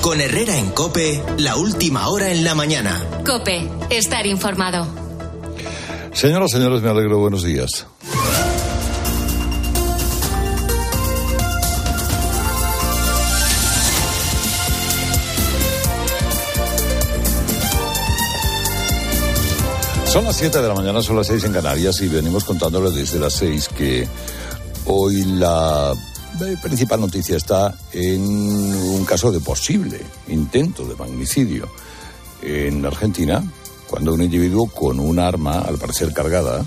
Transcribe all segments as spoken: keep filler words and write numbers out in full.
Con Herrera en COPE, la última hora en la mañana. COPE, estar informado. Señoras, señores, me alegro, buenos días. Son las siete de la mañana, son las seis en Canarias y venimos contándoles desde las seis que hoy la principal noticia está en un caso de posible intento de magnicidio en Argentina, cuando un individuo con un arma, al parecer cargada,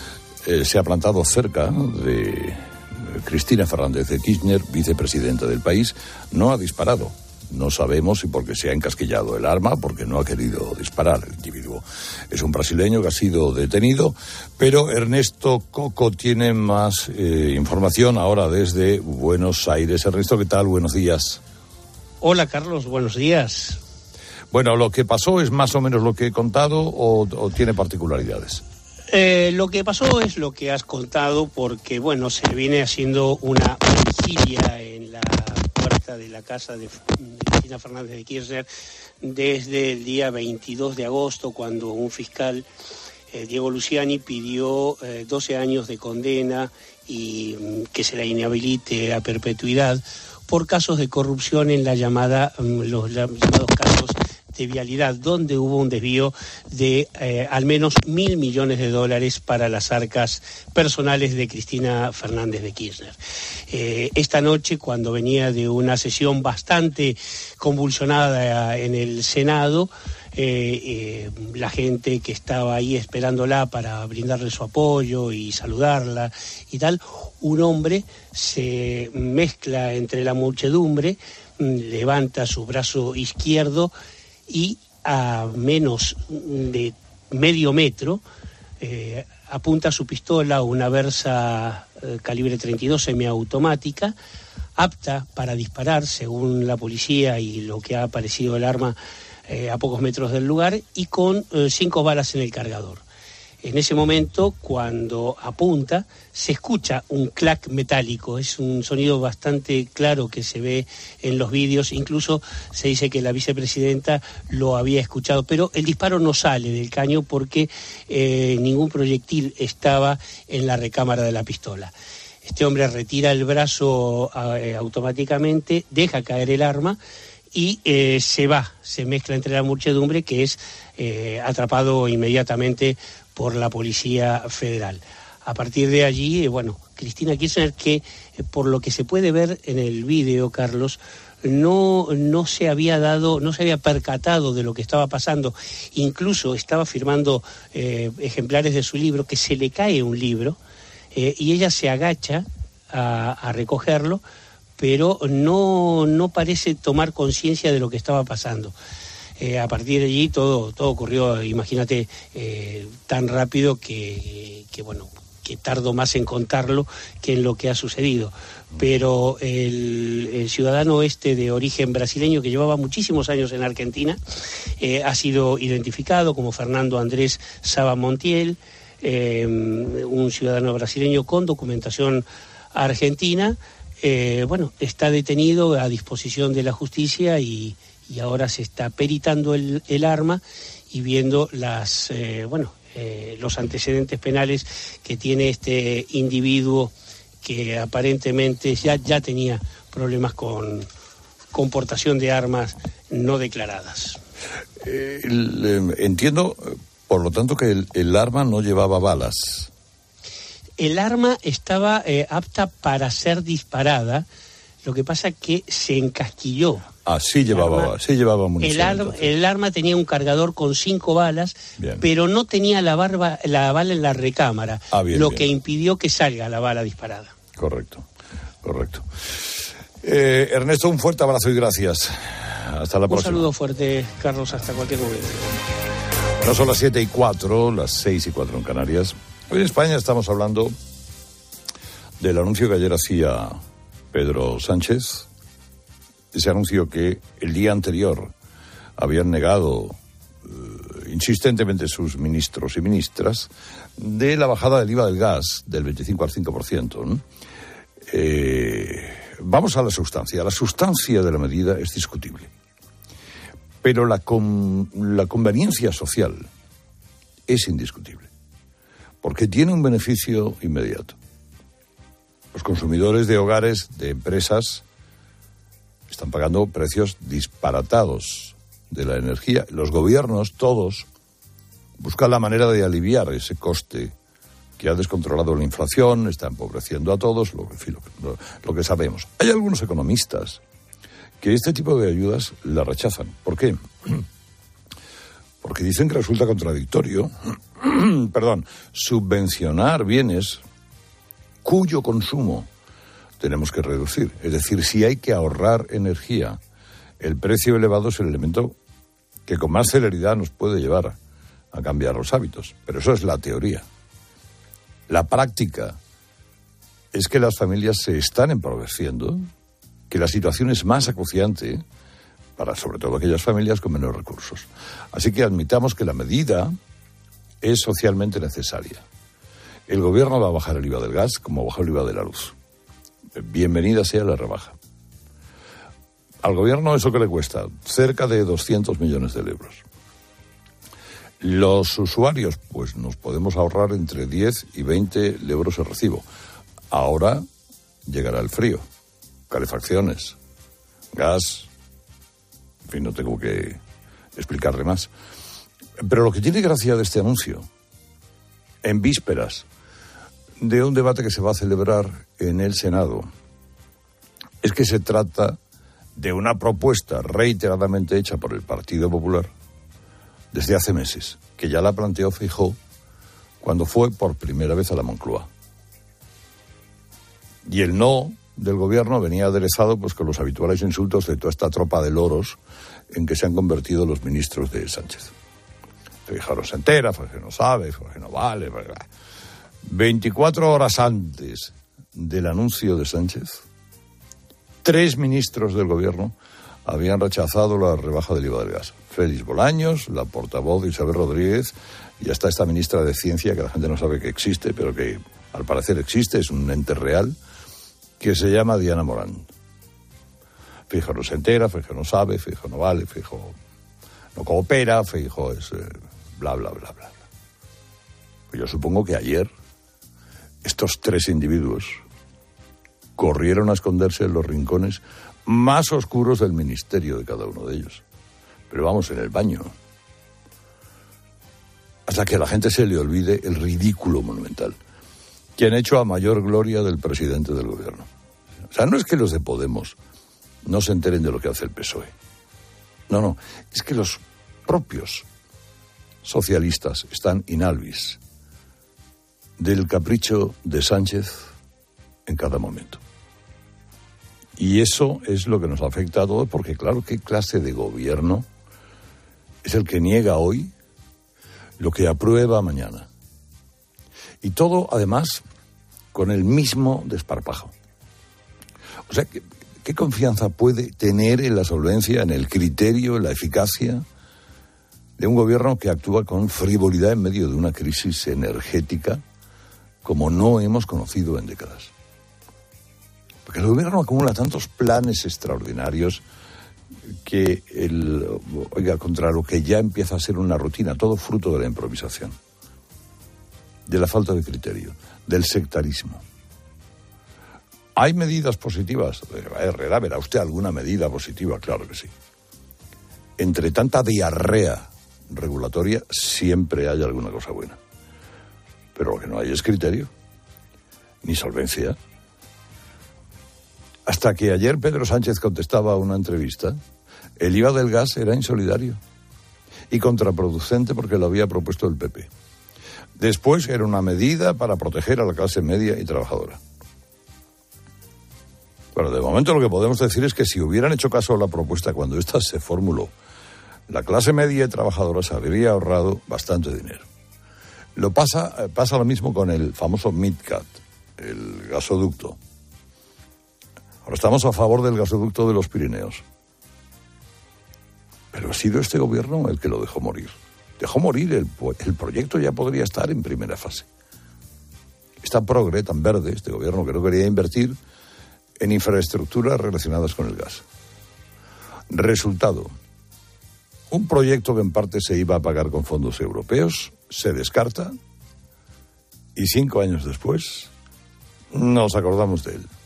eh, se ha plantado cerca de Cristina Fernández de Kirchner, vicepresidenta del país. No ha disparado. No sabemos si porque se ha encasquillado el arma, porque no ha querido disparar. El individuo es un brasileño que ha sido detenido, pero Ernesto Coco tiene más eh, información ahora desde Buenos Aires. Ernesto, ¿qué tal? Buenos días. Hola, Carlos, buenos días. Bueno, ¿lo que pasó es más o menos lo que he contado o, o tiene particularidades? Eh, lo que pasó es lo que has contado porque, bueno, se viene haciendo una vigilia en la puerta de la casa de Cristina Fernández de Kirchner desde el día veintidós de agosto, cuando un fiscal, eh, Diego Luciani, pidió eh, doce años de condena y mm, que se la inhabilite a perpetuidad por casos de corrupción en la llamada, mm, los llamados casos de vialidad, donde hubo un desvío de eh, al menos mil millones de dólares para las arcas personales de Cristina Fernández de Kirchner. Eh, esta noche, cuando venía de una sesión bastante convulsionada en el Senado, eh, eh, la gente que estaba ahí esperándola para brindarle su apoyo y saludarla y tal, un hombre se mezcla entre la muchedumbre, levanta su brazo izquierdo y a menos de medio metro eh, apunta su pistola, una Versa eh, calibre treinta y dos semiautomática, apta para disparar según la policía y lo que ha aparecido el arma eh, a pocos metros del lugar, y con eh, cinco balas en el cargador. En ese momento, cuando apunta, se escucha un clac metálico. Es un sonido bastante claro que se ve en los vídeos. Incluso se dice que la vicepresidenta lo había escuchado, pero el disparo no sale del caño porque eh, ningún proyectil estaba en la recámara de la pistola. Este hombre retira el brazo eh, automáticamente, deja caer el arma y eh, se va, se mezcla entre la muchedumbre, que es eh, atrapado inmediatamente por la Policía Federal. A partir de allí, eh, bueno, Cristina Kirchner, que eh, por lo que se puede ver en el vídeo, Carlos, no, no se había dado, no se había percatado de lo que estaba pasando. Incluso estaba firmando eh, ejemplares de su libro, que se le cae un libro, eh, y ella se agacha a, a recogerlo, pero no, no parece tomar conciencia de lo que estaba pasando. Eh, a partir de allí todo, todo ocurrió, imagínate, eh, tan rápido que, que, bueno, que tardo más en contarlo que en lo que ha sucedido. Pero el, el ciudadano este de origen brasileño, que llevaba muchísimos años en Argentina, eh, ha sido identificado como Fernando Andrés Saba Montiel, eh, un ciudadano brasileño con documentación argentina. Eh, bueno, está detenido a disposición de la justicia y y ahora se está peritando el, el arma y viendo las eh, bueno eh, los antecedentes penales que tiene este individuo, que aparentemente ya, ya tenía problemas con, con portación de armas no declaradas. Eh, el, entiendo, por lo tanto, que el, el arma no llevaba balas. El arma estaba eh, apta para ser disparada, lo que pasa que se encasquilló. Ah, sí llevaba, arma, sí llevaba munición. El, ar, el arma tenía un cargador con cinco balas, bien, pero no tenía la, barba, la bala en la recámara, ah, bien, lo bien. que impidió que salga la bala disparada. Correcto, correcto. Eh, Ernesto, un fuerte abrazo y gracias. Hasta la un próxima. Un saludo fuerte, Carlos, hasta cualquier momento. No son las siete y cuatro, las seis y cuatro en Canarias. Hoy en España estamos hablando del anuncio que ayer hacía Pedro Sánchez, ese anuncio que el día anterior habían negado eh, insistentemente sus ministros y ministras, de la bajada del I V A del gas del veinticinco al cinco por ciento, ¿no? Eh, vamos a la sustancia. La sustancia de la medida es discutible. Pero la, con, la conveniencia social es indiscutible, porque tiene un beneficio inmediato. Los consumidores de hogares, de empresas, están pagando precios disparatados de la energía. Los gobiernos, todos, buscan la manera de aliviar ese coste que ha descontrolado la inflación, está empobreciendo a todos, lo, en fin, lo, lo que sabemos. Hay algunos economistas que este tipo de ayudas la rechazan. ¿Por qué? Porque dicen que resulta contradictorio, perdón, subvencionar bienes cuyo consumo tenemos que reducir. Es decir, si hay que ahorrar energía, el precio elevado es el elemento que con más celeridad nos puede llevar a cambiar los hábitos. Pero eso es la teoría. La práctica es que las familias se están empobreciendo, que la situación es más acuciante para sobre todo aquellas familias con menos recursos. Así que admitamos que la medida es socialmente necesaria. El gobierno va a bajar el I V A del gas como bajó el I V A de la luz. Bienvenida sea la rebaja. Al gobierno eso que le cuesta, cerca de doscientos millones de euros. Los usuarios, pues nos podemos ahorrar entre diez y veinte euros el recibo. Ahora llegará el frío, calefacciones, gas, en fin, no tengo que explicarle más. Pero lo que tiene gracia de este anuncio, en vísperas de un debate que se va a celebrar en el Senado, es que se trata de una propuesta reiteradamente hecha por el Partido Popular desde hace meses, que ya la planteó Feijóo cuando fue por primera vez a la Moncloa. Y el no del gobierno venía aderezado pues con los habituales insultos de toda esta tropa de loros en que se han convertido los ministros de Sánchez. Feijóo no se entera, Feijóo no sabe, Feijóo no vale. veinticuatro horas antes del anuncio de Sánchez, tres ministros del gobierno habían rechazado la rebaja del I V A del gas. Félix Bolaños, la portavoz de Isabel Rodríguez, y hasta esta ministra de Ciencia, que la gente no sabe que existe, pero que al parecer existe, es un ente real, que se llama Diana Morán. Feijóo no se entera, Feijóo no sabe, Feijóo no vale, Feijóo no coopera, Feijóo es eh, bla, bla, bla, bla. Pues yo supongo que ayer estos tres individuos corrieron a esconderse en los rincones más oscuros del ministerio de cada uno de ellos. Pero vamos, en el baño. Hasta que a la gente se le olvide el ridículo monumental que han hecho a mayor gloria del presidente del gobierno. O sea, no es que los de Podemos no se enteren de lo que hace el P S O E. No, no, es que los propios socialistas están in albis del capricho de Sánchez en cada momento. Y eso es lo que nos afecta a todos, porque claro, ¿qué clase de gobierno es el que niega hoy lo que aprueba mañana? Y todo, además, con el mismo desparpajo. O sea, ¿qué, qué confianza puede tener en la solvencia, en el criterio, en la eficacia de un gobierno que actúa con frivolidad en medio de una crisis energética como no hemos conocido en décadas? Porque el gobierno acumula tantos planes extraordinarios que, el, oiga, contra lo que ya empieza a ser una rutina, todo fruto de la improvisación, de la falta de criterio, del sectarismo. ¿Hay medidas positivas? Herrera, ¿verá usted alguna medida positiva? Claro que sí. Entre tanta diarrea regulatoria, siempre hay alguna cosa buena. Pero lo que no hay es criterio, ni solvencia. Hasta que ayer Pedro Sánchez contestaba a una entrevista, el I V A del gas era insolidario y contraproducente porque lo había propuesto el P P. Después era una medida para proteger a la clase media y trabajadora. Bueno, de momento lo que podemos decir es que si hubieran hecho caso a la propuesta cuando ésta se formuló, la clase media y trabajadora se habría ahorrado bastante dinero. Lo pasa, pasa lo mismo con el famoso MidCat, el gasoducto. Ahora estamos a favor del gasoducto de los Pirineos. Pero ha sido este gobierno el que lo dejó morir. Dejó morir, el, el proyecto ya podría estar en primera fase. Está progre, tan verde, este gobierno que no quería invertir en infraestructuras relacionadas con el gas. Resultado, Un proyecto que en parte se iba a pagar con fondos europeos se descarta y cinco años después nos acordamos de él.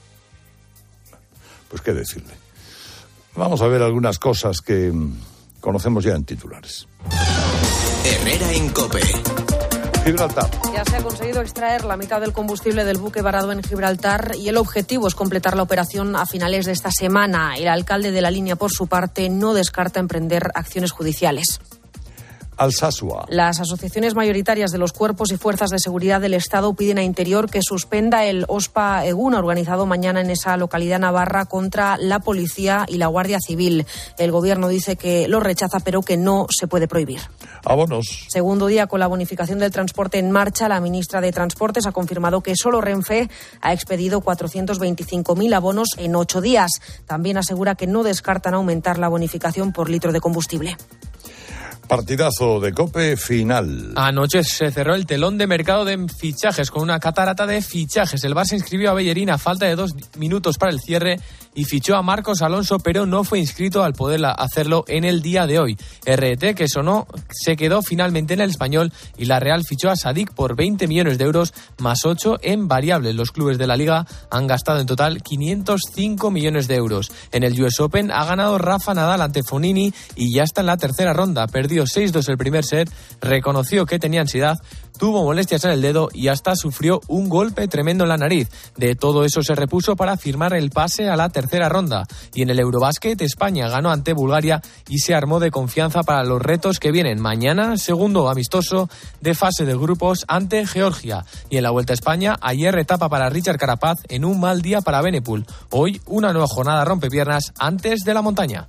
Pues qué decirle. Vamos a ver algunas cosas que conocemos ya en titulares. Herrera en COPE. Gibraltar. Ya se ha conseguido extraer la mitad del combustible del buque varado en Gibraltar y el objetivo es completar la operación a finales de esta semana. El alcalde de la línea, por su parte, no descarta emprender acciones judiciales. Alsasua. Las asociaciones mayoritarias de los cuerpos y fuerzas de seguridad del Estado piden a Interior que suspenda el OSPA Eguna organizado mañana en esa localidad navarra contra la policía y la Guardia Civil. El gobierno dice que lo rechaza, pero que no se puede prohibir. Abonos. Segundo día con la bonificación del transporte en marcha, la ministra de Transportes ha confirmado que solo Renfe ha expedido cuatrocientos veinticinco mil abonos en ocho días. También asegura que no descartan aumentar la bonificación por litro de combustible. Partidazo de COPE final. Anoche se cerró el telón de mercado de fichajes con una catarata de fichajes. El Barça inscribió a Bellerín a falta de dos minutos para el cierre y fichó a Marcos Alonso, pero no fue inscrito al poder hacerlo en el día de hoy. R T, que sonó, se quedó finalmente en el Español y la Real fichó a Sadik por veinte millones de euros más ocho en variables. Los clubes de la Liga han gastado en total quinientos cinco millones de euros. En el U S Open ha ganado Rafa Nadal ante Fognini y ya está en la tercera ronda. Perdió seis dos el primer set, reconoció que tenía ansiedad, tuvo molestias en el dedo y hasta sufrió un golpe tremendo en la nariz. De todo eso se repuso para firmar el pase a la tercera ronda. Y en el Eurobásquet, España ganó ante Bulgaria y se armó de confianza para los retos que vienen mañana, segundo amistoso de fase de grupos ante Georgia. Y en la Vuelta a España, ayer etapa para Richard Carapaz en un mal día para Benepul. Hoy una nueva jornada rompepiernas antes de la montaña.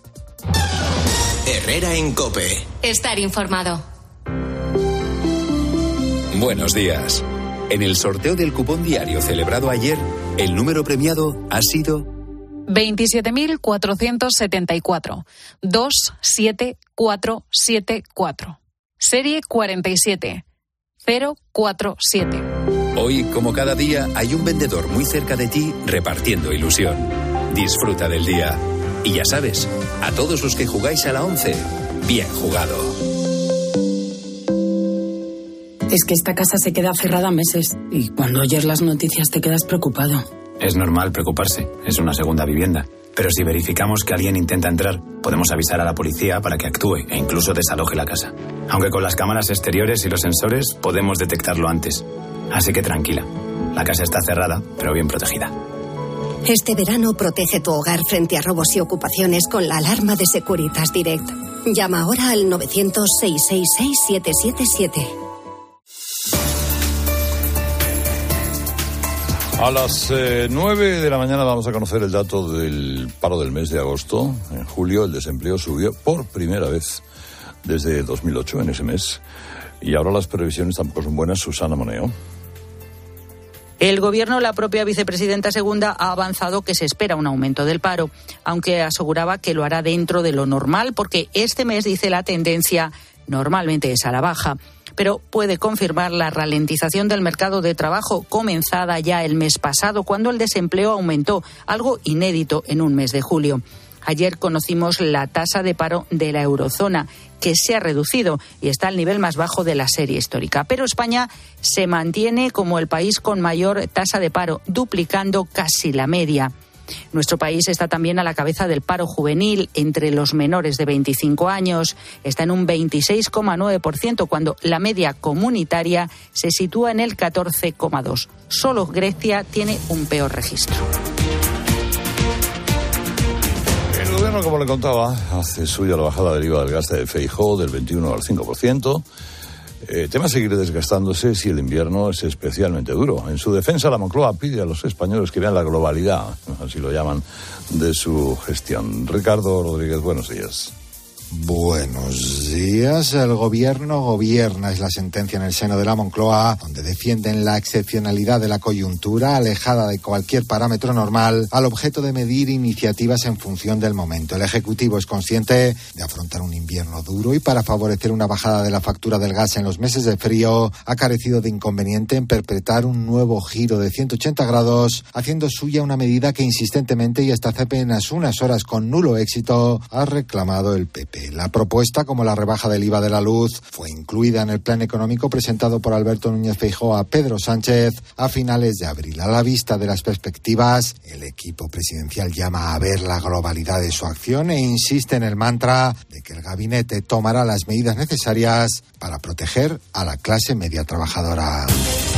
Herrera en COPE. Estar informado. Buenos días. En el sorteo del cupón diario celebrado ayer, el número premiado ha sido veintisiete mil cuatrocientos setenta y cuatro, dos siete cuatro siete cuatro. Serie cuarenta y siete, cero cuatro siete. Hoy, como cada día, hay un vendedor muy cerca de ti repartiendo ilusión. Disfruta del día. Y ya sabes, a todos los que jugáis a la once, bien jugado. Es que esta casa se queda cerrada meses y cuando oyes las noticias te quedas preocupado. Es normal preocuparse, es una segunda vivienda. Pero si verificamos que alguien intenta entrar, podemos avisar a la policía para que actúe e incluso desaloje la casa. Aunque con las cámaras exteriores y los sensores podemos detectarlo antes. Así que tranquila, la casa está cerrada, pero bien protegida. Este verano protege tu hogar frente a robos y ocupaciones con la alarma de Securitas Direct. Llama ahora al novecientos, seiscientos sesenta y seis, siete siete siete. A las eh, nueve de la mañana vamos a conocer el dato del paro del mes de agosto. En julio el desempleo subió por primera vez desde dos mil ocho en ese mes. Y ahora las previsiones tampoco son buenas. Susana Moneo. El Gobierno, la propia vicepresidenta segunda, ha avanzado que se espera un aumento del paro, aunque aseguraba que lo hará dentro de lo normal, porque este mes, dice, la tendencia normalmente es a la baja. Pero puede confirmar la ralentización del mercado de trabajo comenzada ya el mes pasado, cuando el desempleo aumentó, algo inédito en un mes de julio. Ayer conocimos la tasa de paro de la eurozona, que se ha reducido y está al nivel más bajo de la serie histórica. Pero España se mantiene como el país con mayor tasa de paro, duplicando casi la media. Nuestro país está también a la cabeza del paro juvenil entre los menores de veinticinco años. Está en un veintiséis coma nueve por ciento, cuando la media comunitaria se sitúa en el catorce coma dos por ciento. Solo Grecia tiene un peor registro. El gobierno, como le contaba, hace suya la bajada del I V A del gas de Feijóo del veintiuno al cinco por ciento. Eh, tema seguir desgastándose si el invierno es especialmente duro. En su defensa, la Moncloa pide a los españoles que vean la globalidad, así lo llaman, de su gestión. Ricardo Rodríguez, buenos días. Buenos días. El gobierno gobierna, es la sentencia en el seno de la Moncloa, donde defienden la excepcionalidad de la coyuntura, alejada de cualquier parámetro normal, al objeto de medir iniciativas en función del momento. El Ejecutivo es consciente de afrontar un invierno duro y, para favorecer una bajada de la factura del gas en los meses de frío, ha carecido de inconveniente en perpetrar un nuevo giro de ciento ochenta grados, haciendo suya una medida que insistentemente y hasta hace apenas unas horas con nulo éxito ha reclamado el P P. parte. La propuesta, como la rebaja del I V A de la luz, fue incluida en el plan económico presentado por Alberto Núñez Feijóo a Pedro Sánchez a finales de abril. A la vista de las perspectivas, el equipo presidencial llama a ver la globalidad de su acción e insiste en el mantra de que el gabinete tomará las medidas necesarias para proteger a la clase media trabajadora.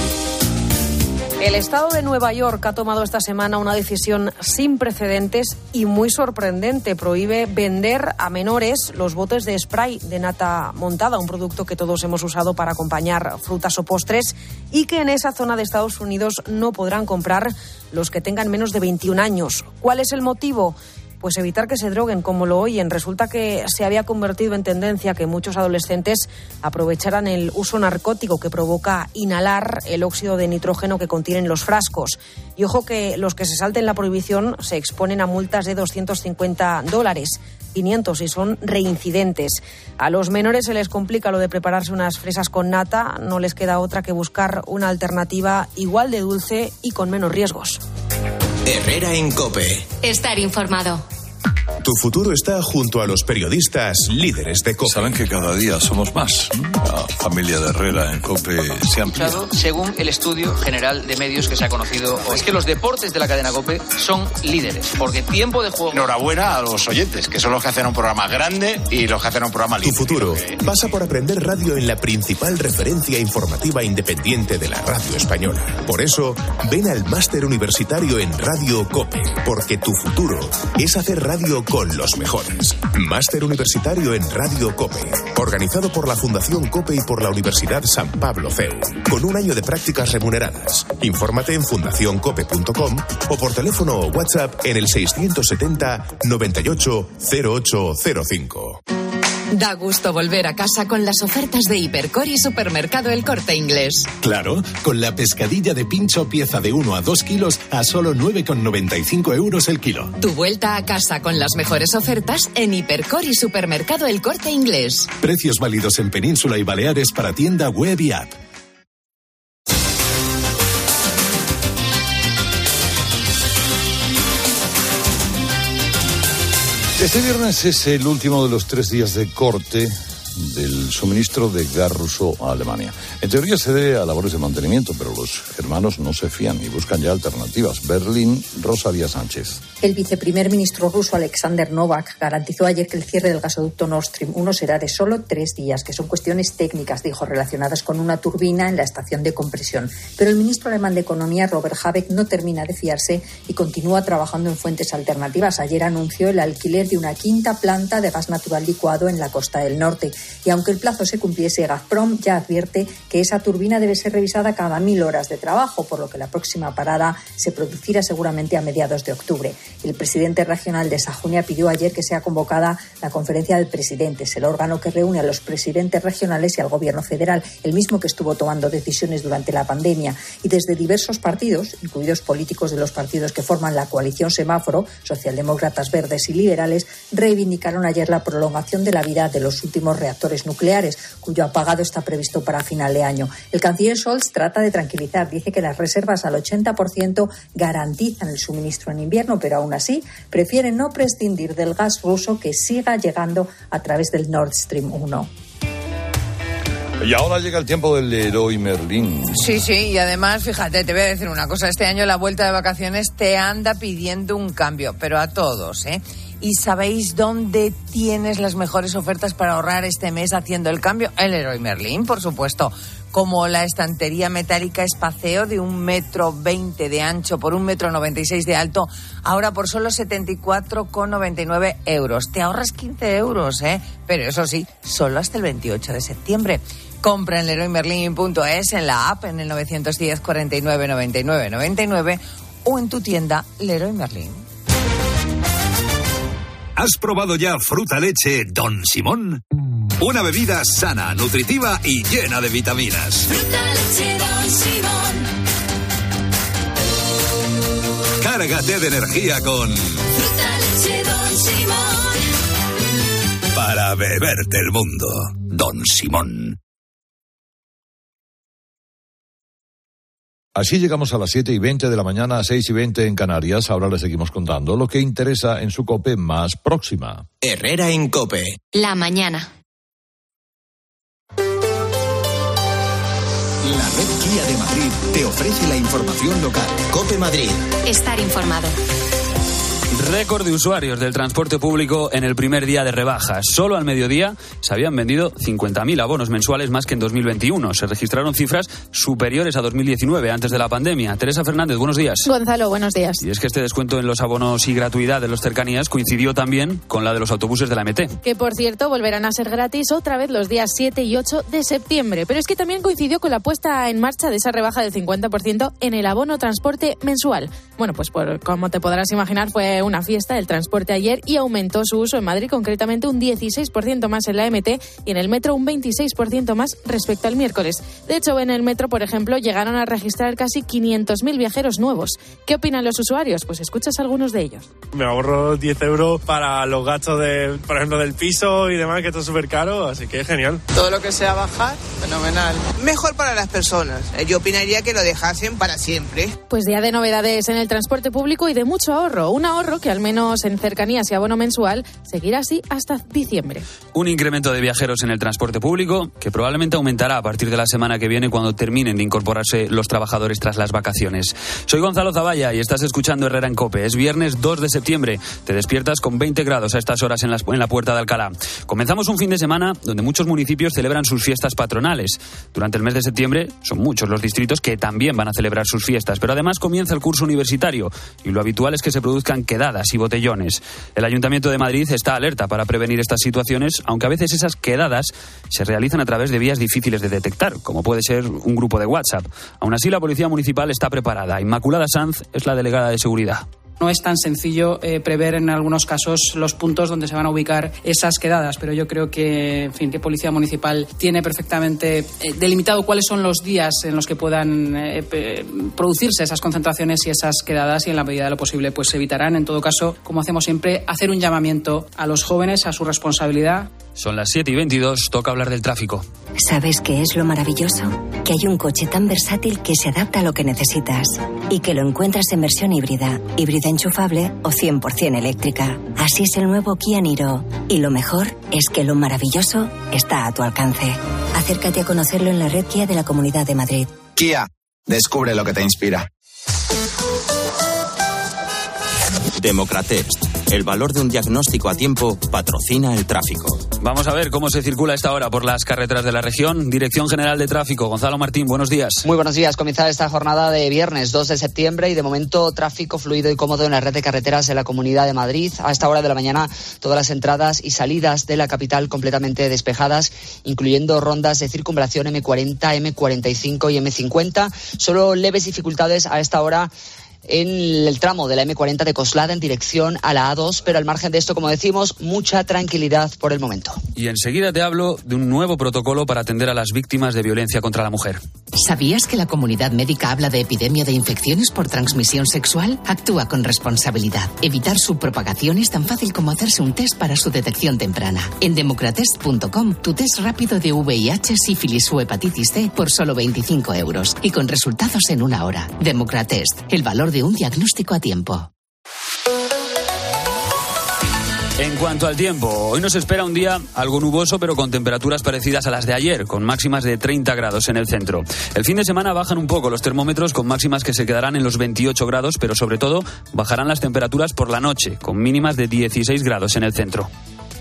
El Estado de Nueva York ha tomado esta semana una decisión sin precedentes y muy sorprendente. Prohíbe vender a menores los botes de spray de nata montada, un producto que todos hemos usado para acompañar frutas o postres, y que en esa zona de Estados Unidos no podrán comprar los que tengan menos de veintiún años. ¿Cuál es el motivo? Pues evitar que se droguen, como lo oyen. Resulta que se había convertido en tendencia que muchos adolescentes aprovecharan el uso narcótico que provoca inhalar el óxido de nitrógeno que contienen los frascos. Y ojo que los que se salten la prohibición se exponen a multas de doscientos cincuenta dólares, quinientos si son reincidentes. A los menores se les complica lo de prepararse unas fresas con nata, no les queda otra que buscar una alternativa igual de dulce y con menos riesgos. Herrera en COPE. Estar informado. Tu futuro está junto a los periodistas líderes de COPE. Saben que cada día somos más. La familia de Herrera en COPE se ha ampliado. Según el estudio general de medios que se ha conocido, es que los deportes de la cadena COPE son líderes, porque tiempo de juego... Enhorabuena a los oyentes, que son los que hacen un programa grande y los que hacen un programa líder. Tu futuro que... pasa por aprender radio en la principal referencia informativa independiente de la radio española. Por eso, ven al máster universitario en Radio COPE, porque tu futuro es hacer radio con los mejores. Máster universitario en Radio COPE, organizado por la Fundación COPE y por la Universidad San Pablo C E U, con un año de prácticas remuneradas. Infórmate en fundación cope punto com o por teléfono o WhatsApp en el seiscientos setenta noventa y ocho cero ocho cero cinco. Da gusto volver a casa con las ofertas de Hipercor y Supermercado El Corte Inglés. Claro, con la pescadilla de pincho pieza de uno a dos kilos a solo nueve con noventa y cinco euros el kilo. Tu vuelta a casa con las mejores ofertas en Hipercor y Supermercado El Corte Inglés. Precios válidos en Península y Baleares para tienda web y app. Este viernes es el último de los tres días de corte del suministro de gas ruso a Alemania. En teoría se debe a labores de mantenimiento, pero los germanos no se fían y buscan ya alternativas. Berlín, Rosalía Sánchez. El viceprimer ministro ruso Alexander Novak garantizó ayer que el cierre del gasoducto Nord Stream uno será de solo tres días, que son cuestiones técnicas, dijo, relacionadas con una turbina en la estación de compresión. Pero el ministro alemán de Economía, Robert Habeck, no termina de fiarse y continúa trabajando en fuentes alternativas. Ayer anunció el alquiler de una quinta planta de gas natural licuado en la costa del norte. Y aunque el plazo se cumpliese, Gazprom ya advierte que esa turbina debe ser revisada cada mil horas de trabajo, por lo que la próxima parada se producirá seguramente a mediados de octubre. El presidente regional de Sajonia pidió ayer que sea convocada la conferencia de presidentes, el órgano que reúne a los presidentes regionales y al gobierno federal, el mismo que estuvo tomando decisiones durante la pandemia. Y desde diversos partidos, incluidos políticos de los partidos que forman la coalición Semáforo, socialdemócratas, verdes y liberales, reivindicaron ayer la prolongación de la vida de los últimos reactores nucleares, cuyo apagado está previsto para final de año. El canciller Scholz trata de tranquilizar, dice que las reservas al ochenta por ciento garantizan el suministro en invierno, pero aún así prefieren no prescindir del gas ruso que siga llegando a través del Nord Stream uno. Y ahora llega el tiempo del Leroy Merlin. Sí, sí, y además, fíjate, te voy a decir una cosa, este año la vuelta de vacaciones te anda pidiendo un cambio, pero a todos, ¿eh? ¿Y sabéis dónde tienes las mejores ofertas para ahorrar este mes haciendo el cambio? El Leroy Merlin, por supuesto. Como la estantería metálica Espaceo de un metro veinte de ancho por un metro noventa y seis de alto, ahora por solo setenta y cuatro con noventa y nueve euros. Te ahorras quince euros, ¿eh? Pero eso sí, solo hasta el veintiocho de septiembre. Compra en leroy merlin punto es, en la app, en el nueve uno cero, cuarenta y nueve, noventa y nueve, noventa y nueve o en tu tienda Leroy Merlin. ¿Has probado ya fruta leche Don Simón? Una bebida sana, nutritiva y llena de vitaminas. Fruta leche Don Simón. Cárgate de energía con Fruta leche Don Simón. Para beberte el mundo, Don Simón. Así llegamos a las siete y veinte de la mañana, seis y veinte en Canarias. Ahora les seguimos contando lo que interesa en su COPE más próxima. Herrera en COPE. La mañana. La red Kia de Madrid te ofrece la información local. COPE Madrid. Estar informado. Récord de usuarios del transporte público en el primer día de rebajas. Solo al mediodía se habían vendido cincuenta mil abonos mensuales más que en dos mil veintiuno. Se registraron cifras superiores a dos mil diecinueve, antes de la pandemia. Teresa Fernández, buenos días. Gonzalo, buenos días. Y es que este descuento en los abonos y gratuidad de los cercanías coincidió también con la de los autobuses de la M T. Que, por cierto, volverán a ser gratis otra vez los días siete y ocho de septiembre. Pero es que también coincidió con la puesta en marcha de esa rebaja del cincuenta por ciento en el abono transporte mensual. Bueno, pues por, como te podrás imaginar, fue una fiesta del transporte ayer y aumentó su uso en Madrid, concretamente un dieciséis por ciento más en la M T y en el metro un veintiséis por ciento más respecto al miércoles. De hecho, en el metro, por ejemplo, llegaron a registrar casi quinientos mil viajeros nuevos. ¿Qué opinan los usuarios? Pues escuchas a algunos de ellos. Me ahorro diez euros para los gastos, de, por ejemplo, del piso y demás, que está súper caro, así que es genial. Todo lo que sea bajar, fenomenal. Mejor para las personas. Yo opinaría que lo dejasen para siempre. Pues día de novedades en el transporte público y de mucho ahorro. Un ahorro que al menos en cercanías y abono mensual seguirá así hasta diciembre. Un incremento de viajeros en el transporte público que probablemente aumentará a partir de la semana que viene, cuando terminen de incorporarse los trabajadores tras las vacaciones. Soy Gonzalo Zavalla y estás escuchando Herrera en COPE. Es viernes dos de septiembre. Te despiertas con veinte grados a estas horas en, las, en la Puerta de Alcalá. Comenzamos un fin de semana donde muchos municipios celebran sus fiestas patronales. Durante el mes de septiembre son muchos los distritos que también van a celebrar sus fiestas, pero además comienza el curso universitario y lo habitual es que se produzcan quedadas y botellones. El Ayuntamiento de Madrid está alerta para prevenir estas situaciones, aunque a veces esas quedadas se realizan a través de vías difíciles de detectar, como puede ser un grupo de WhatsApp. Aún así, la Policía Municipal está preparada. Inmaculada Sanz es la delegada de seguridad. No es tan sencillo eh, prever en algunos casos los puntos donde se van a ubicar esas quedadas, pero yo creo que, en fin, que Policía Municipal tiene perfectamente eh, delimitado cuáles son los días en los que puedan eh, eh, producirse esas concentraciones y esas quedadas, y en la medida de lo posible pues se evitarán. En todo caso, como hacemos siempre, hacer un llamamiento a los jóvenes, a su responsabilidad. Son las siete y veintidós, toca hablar del tráfico. ¿Sabes qué es lo maravilloso? Que hay un coche tan versátil que se adapta a lo que necesitas y que lo encuentras en versión híbrida, híbrida enchufable o cien por ciento eléctrica. Así es el nuevo Kia Niro. Y lo mejor es que lo maravilloso está a tu alcance. Acércate a conocerlo en la red Kia de la Comunidad de Madrid. Kia, descubre lo que te inspira. Democratest, el valor de un diagnóstico a tiempo, patrocina el tráfico. Vamos a ver cómo se circula a esta hora por las carreteras de la región. Dirección General de Tráfico, Gonzalo Martín, buenos días. Muy buenos días. Comienza esta jornada de viernes dos de septiembre y de momento tráfico fluido y cómodo en la red de carreteras de la Comunidad de Madrid. A esta hora de la mañana todas las entradas y salidas de la capital completamente despejadas, incluyendo rondas de circunvalación eme cuarenta, eme cuarenta y cinco y eme cincuenta. Solo leves dificultades a esta hora en el tramo de la eme cuarenta de Coslada en dirección a la a dos, pero al margen de esto, como decimos, mucha tranquilidad por el momento. Y enseguida te hablo de un nuevo protocolo para atender a las víctimas de violencia contra la mujer. ¿Sabías que la comunidad médica habla de epidemia de infecciones por transmisión sexual? Actúa con responsabilidad. Evitar su propagación es tan fácil como hacerse un test para su detección temprana. En democratest punto com, tu test rápido de ve i hache, sífilis o hepatitis ce por solo veinticinco euros y con resultados en una hora. Democratest, el valor de un diagnóstico a tiempo. En cuanto al tiempo, hoy nos espera un día algo nuboso, pero con temperaturas parecidas a las de ayer, con máximas de treinta grados en el centro. El fin de semana bajan un poco los termómetros, con máximas que se quedarán en los veintiocho grados, pero sobre todo bajarán las temperaturas por la noche, con mínimas de dieciséis grados en el centro.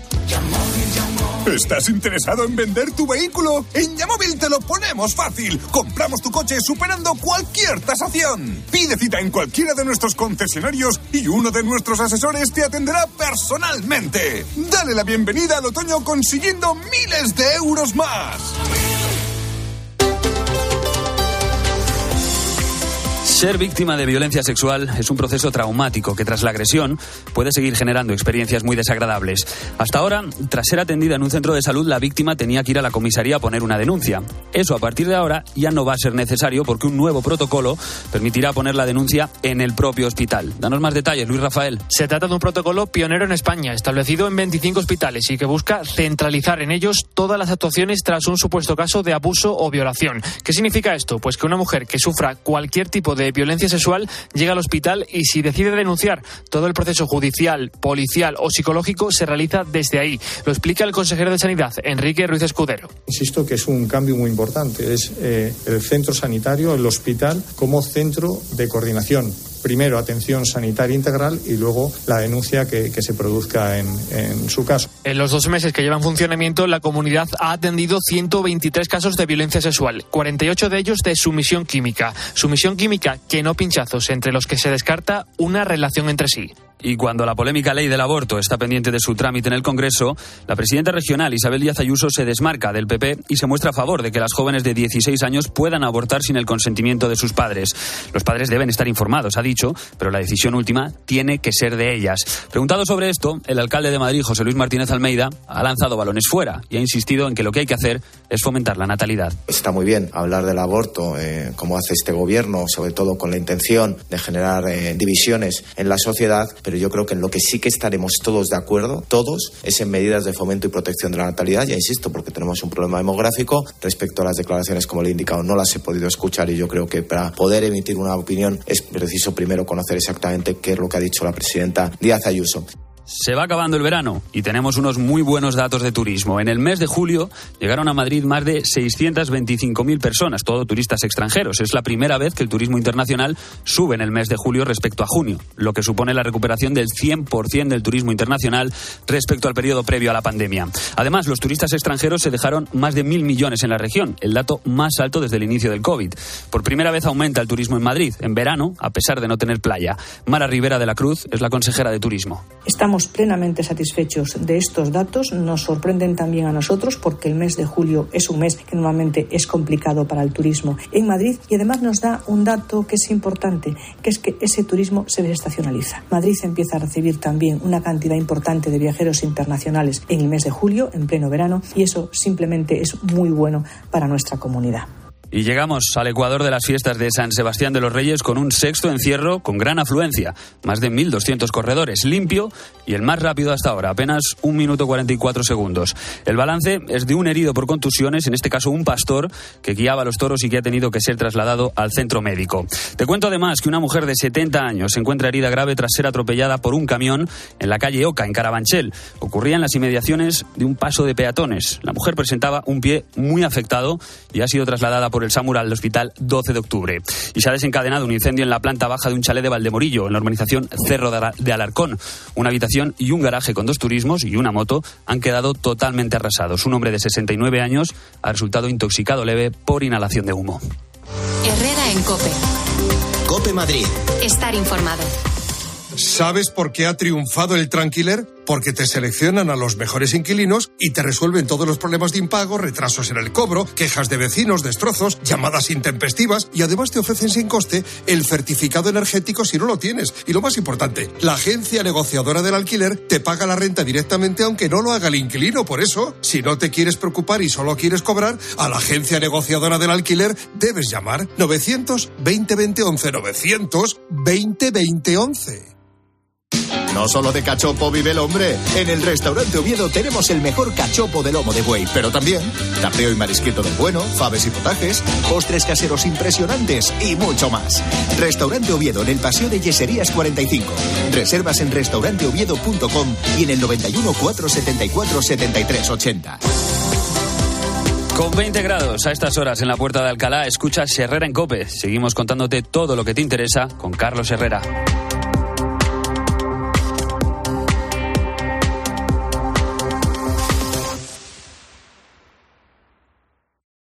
¿Estás interesado en vender tu vehículo? En Yamóvil te lo ponemos fácil. Compramos tu coche superando cualquier tasación. Pide cita en cualquiera de nuestros concesionarios y uno de nuestros asesores te atenderá personalmente. Dale la bienvenida al otoño consiguiendo miles de euros más. Ser víctima de violencia sexual es un proceso traumático que tras la agresión puede seguir generando experiencias muy desagradables. Hasta ahora, tras ser atendida en un centro de salud, la víctima tenía que ir a la comisaría a poner una denuncia. Eso a partir de ahora ya no va a ser necesario porque un nuevo protocolo permitirá poner la denuncia en el propio hospital. Danos más detalles, Luis Rafael. Se trata de un protocolo pionero en España, establecido en veinticinco hospitales y que busca centralizar en ellos todas las actuaciones tras un supuesto caso de abuso o violación. ¿Qué significa esto? Pues que una mujer que sufra cualquier tipo de violencia sexual llega al hospital y si decide denunciar, todo el proceso judicial, policial o psicológico se realiza desde ahí. Lo explica el consejero de Sanidad, Enrique Ruiz Escudero. Insisto que es un cambio muy importante. Es eh, el centro sanitario, el hospital, como centro de coordinación. Primero, atención sanitaria integral y luego la denuncia que, que se produzca en, en su caso. En los dos meses que lleva en funcionamiento, la comunidad ha atendido ciento veintitrés casos de violencia sexual, cuarenta y ocho de ellos de sumisión química. Sumisión química que no pinchazos, entre los que se descarta una relación entre sí. Y cuando la polémica ley del aborto está pendiente de su trámite en el Congreso, la presidenta regional Isabel Díaz Ayuso se desmarca del P P y se muestra a favor de que las jóvenes de dieciséis años puedan abortar sin el consentimiento de sus padres. Los padres deben estar informados, ha dicho, pero la decisión última tiene que ser de ellas. Preguntado sobre esto, el alcalde de Madrid, José Luis Martínez Almeida, ha lanzado balones fuera y ha insistido en que lo que hay que hacer es fomentar la natalidad. Está muy bien hablar del aborto, eh, como hace este gobierno, sobre todo con la intención de generar eh, divisiones en la sociedad, pero yo creo que en lo que sí que estaremos todos de acuerdo, todos, es en medidas de fomento y protección de la natalidad. Ya insisto, porque tenemos un problema demográfico. Respecto a las declaraciones, como le he indicado, no las he podido escuchar y yo creo que para poder emitir una opinión es preciso primero conocer exactamente qué es lo que ha dicho la presidenta Díaz Ayuso. Se va acabando el verano y tenemos unos muy buenos datos de turismo. En el mes de julio llegaron a Madrid más de seiscientas veinticinco mil personas, todo turistas extranjeros. Es la primera vez que el turismo internacional sube en el mes de julio respecto a junio, lo que supone la recuperación del cien por ciento del turismo internacional respecto al periodo previo a la pandemia. Además, los turistas extranjeros se dejaron más de mil millones en la región, el dato más alto desde el inicio del COVID. Por primera vez aumenta el turismo en Madrid, en verano, a pesar de no tener playa. Mara Rivera de la Cruz es la consejera de Turismo. Estamos plenamente satisfechos de estos datos. Nos sorprenden también a nosotros porque el mes de julio es un mes que normalmente es complicado para el turismo en Madrid y además nos da un dato que es importante, que es que ese turismo se desestacionaliza. Madrid empieza a recibir también una cantidad importante de viajeros internacionales en el mes de julio, en pleno verano, y eso simplemente es muy bueno para nuestra comunidad. Y llegamos al Ecuador de las fiestas de San Sebastián de los Reyes con un sexto encierro con gran afluencia. Más de mil doscientos corredores, limpio y el más rápido hasta ahora, apenas un minuto cuarenta y cuatro segundos. El balance es de un herido por contusiones, en este caso un pastor que guiaba a los toros y que ha tenido que ser trasladado al centro médico. Te cuento además que una mujer de setenta años se encuentra herida grave tras ser atropellada por un camión en la calle Oca, en Carabanchel. Ocurría en las inmediaciones de un paso de peatones. La mujer presentaba un pie muy afectado y ha sido trasladada por el SAMUR al hospital doce de octubre. Y se ha desencadenado un incendio en la planta baja de un chalet de Valdemorillo, en la urbanización Cerro de Alarcón. Una habitación y un garaje con dos turismos y una moto han quedado totalmente arrasados. Un hombre de sesenta y nueve años ha resultado intoxicado leve por inhalación de humo. Herrera en COPE. COPE Madrid. Estar informado. ¿Sabes por qué ha triunfado el Tranquiler? Porque te seleccionan a los mejores inquilinos y te resuelven todos los problemas de impago, retrasos en el cobro, quejas de vecinos, destrozos, llamadas intempestivas y además te ofrecen sin coste el certificado energético si no lo tienes. Y lo más importante, la agencia negociadora del alquiler te paga la renta directamente aunque no lo haga el inquilino. Por eso, si no te quieres preocupar y solo quieres cobrar, a la agencia negociadora del alquiler debes llamar novecientos veinte veinte once, novecientos veinte veinte once. No solo de cachopo vive el hombre. En el restaurante Oviedo tenemos el mejor cachopo de lomo de buey, pero también tapeo y marisquito del bueno, faves y potajes, postres caseros impresionantes y mucho más. Restaurante Oviedo en el Paseo de Yeserías cuarenta y cinco. Reservas en restaurante oviedo punto com y en el noventa y uno, cuatrocientos setenta y cuatro, setenta y tres ochenta. Con veinte grados a estas horas en la Puerta de Alcalá, escuchas Herrera en COPE. Seguimos contándote todo lo que te interesa con Carlos Herrera.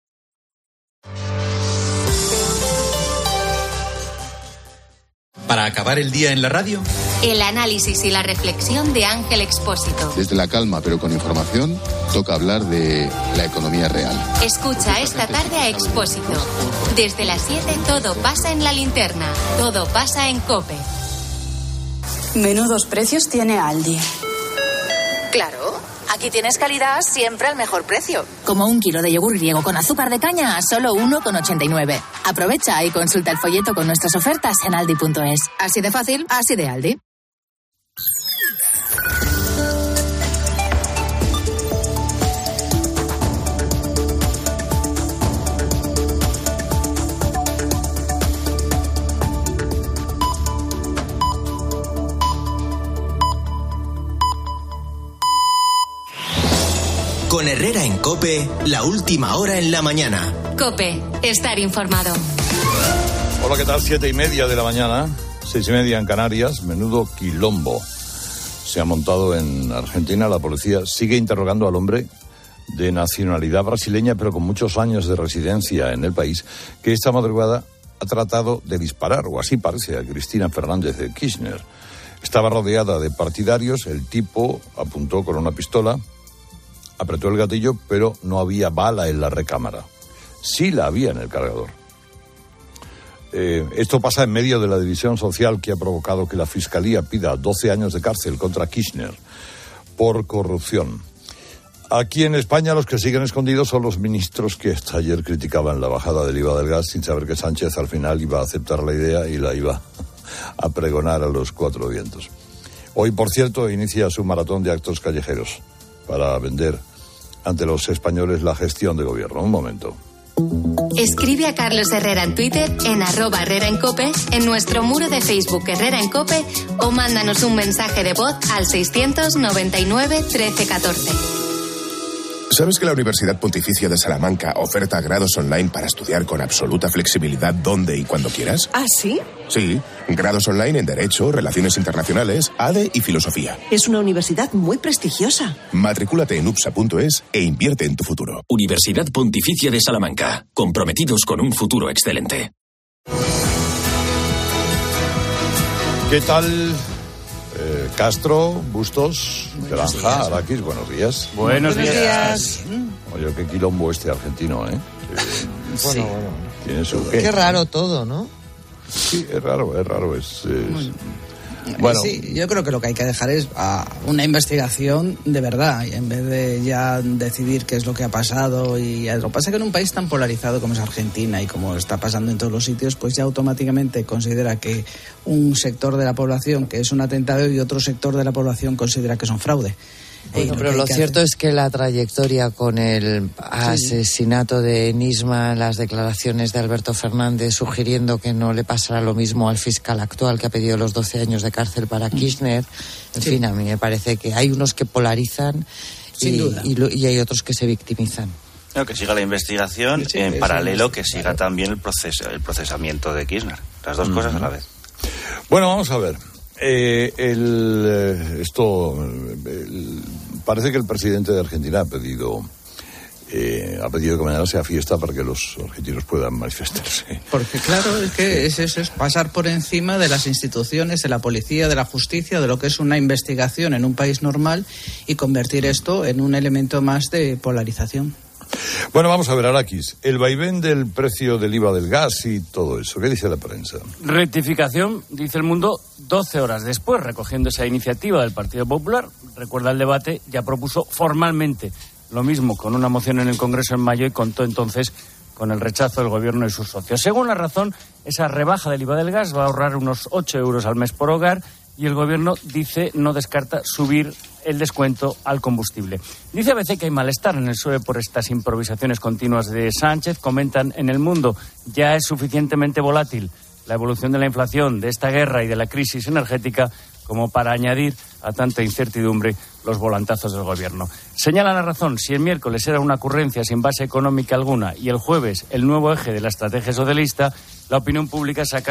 Para acabar el día en la radio? El análisis y la reflexión de Ángel Expósito. Desde la calma, pero con información, toca hablar de la economía real. Escucha esta tarde a Expósito. Desde las siete todo pasa en la linterna. Todo pasa en COPE. Menudos precios tiene Aldi. Claro, aquí tienes calidad siempre al mejor precio. Como un kilo de yogur griego con azúcar de caña a solo uno con ochenta y nueve. Aprovecha y consulta el folleto con nuestras ofertas en aldi punto es. Así de fácil, así de Aldi. Con Herrera en COPE, la última hora en la mañana. COPE, estar informado. Hola, ¿qué tal? Siete y media de la mañana, seis y media en Canarias. Menudo quilombo se ha montado en Argentina. La policía sigue interrogando al hombre de nacionalidad brasileña, pero con muchos años de residencia en el país, que esta madrugada ha tratado de disparar, o así parece, a Cristina Fernández de Kirchner. Estaba rodeada de partidarios. El tipo apuntó con una pistola, apretó el gatillo, pero no había bala en la recámara. Sí la había en el cargador. Eh, esto pasa en medio de la división social que ha provocado que la Fiscalía pida doce años de cárcel contra Kirchner por corrupción. Aquí en España los que siguen escondidos son los ministros que hasta ayer criticaban la bajada del I V A del gas sin saber que Sánchez al final iba a aceptar la idea y la iba a pregonar a los cuatro vientos. Hoy, por cierto, inicia su maratón de actos callejeros para vender ante los españoles la gestión de gobierno. Un momento. Escribe a Carlos Herrera en Twitter, en arroba Herrera en COPE, en nuestro muro de Facebook Herrera en COPE, o mándanos un mensaje de voz al seiscientos noventa y nueve trece catorce. ¿Sabes que la Universidad Pontificia de Salamanca oferta grados online para estudiar con absoluta flexibilidad donde y cuando quieras? ¿Ah, sí? Sí, grados online en Derecho, Relaciones Internacionales, A D E y Filosofía. Es una universidad muy prestigiosa. Matricúlate en upsa punto es e invierte en tu futuro. Universidad Pontificia de Salamanca, comprometidos con un futuro excelente. ¿Qué tal? Eh, Castro, Bustos, buenos Granja, días. Araquis, buenos días. Buenos, buenos días. días. Oye, qué quilombo este argentino, ¿eh? Sí. Bueno, bueno. Tiene su qué, qué raro todo, ¿no? Sí, es raro, es raro. Es, es... Bueno. Bueno. Sí, yo creo que lo que hay que dejar es a una investigación de verdad, y en vez de ya decidir qué es lo que ha pasado. Y lo que pasa es que en un país tan polarizado como es Argentina y como está pasando en todos los sitios, pues ya automáticamente considera que un sector de la población que es un atentado y otro sector de la población considera que es un fraude. Bueno, pero lo cierto es que la trayectoria con el asesinato de Nisma, las declaraciones de Alberto Fernández sugiriendo que no le pasará lo mismo al fiscal actual que ha pedido los doce años de cárcel para Kirchner, en sí. fin, a mí me parece que hay unos que polarizan Sin y, duda. y, y hay otros que se victimizan. No, que siga la investigación, sí, en paralelo que siga también el, proceso, el procesamiento de Kirchner. Las dos mm. cosas a la vez. Bueno, vamos a ver. Eh, el, eh, esto el, parece que el presidente de Argentina ha pedido eh, ha pedido que mañana sea fiesta para que los argentinos puedan manifestarse. Porque claro, es que es eso, es pasar por encima de las instituciones, de la policía, de la justicia, de lo que es una investigación en un país normal y convertir esto en un elemento más de polarización. Bueno, vamos a ver, Araquis, el vaivén del precio del I V A del gas y todo eso, ¿qué dice la prensa? Rectificación, dice El Mundo, doce horas después, recogiendo esa iniciativa del Partido Popular, recuerda el debate, ya propuso formalmente lo mismo con una moción en el Congreso en mayo y contó entonces con el rechazo del Gobierno y sus socios. Según La Razón, esa rebaja del I V A del gas va a ahorrar unos ocho euros al mes por hogar y el Gobierno dice no descarta subir el descuento al combustible. Dice A B C que hay malestar en el S U E por estas improvisaciones continuas de Sánchez. Comentan en El Mundo, ya es suficientemente volátil la evolución de la inflación, de esta guerra y de la crisis energética como para añadir a tanta incertidumbre los volantazos del Gobierno. Señala La Razón, si el miércoles era una ocurrencia sin base económica alguna y el jueves el nuevo eje de la estrategia socialista, la opinión pública saca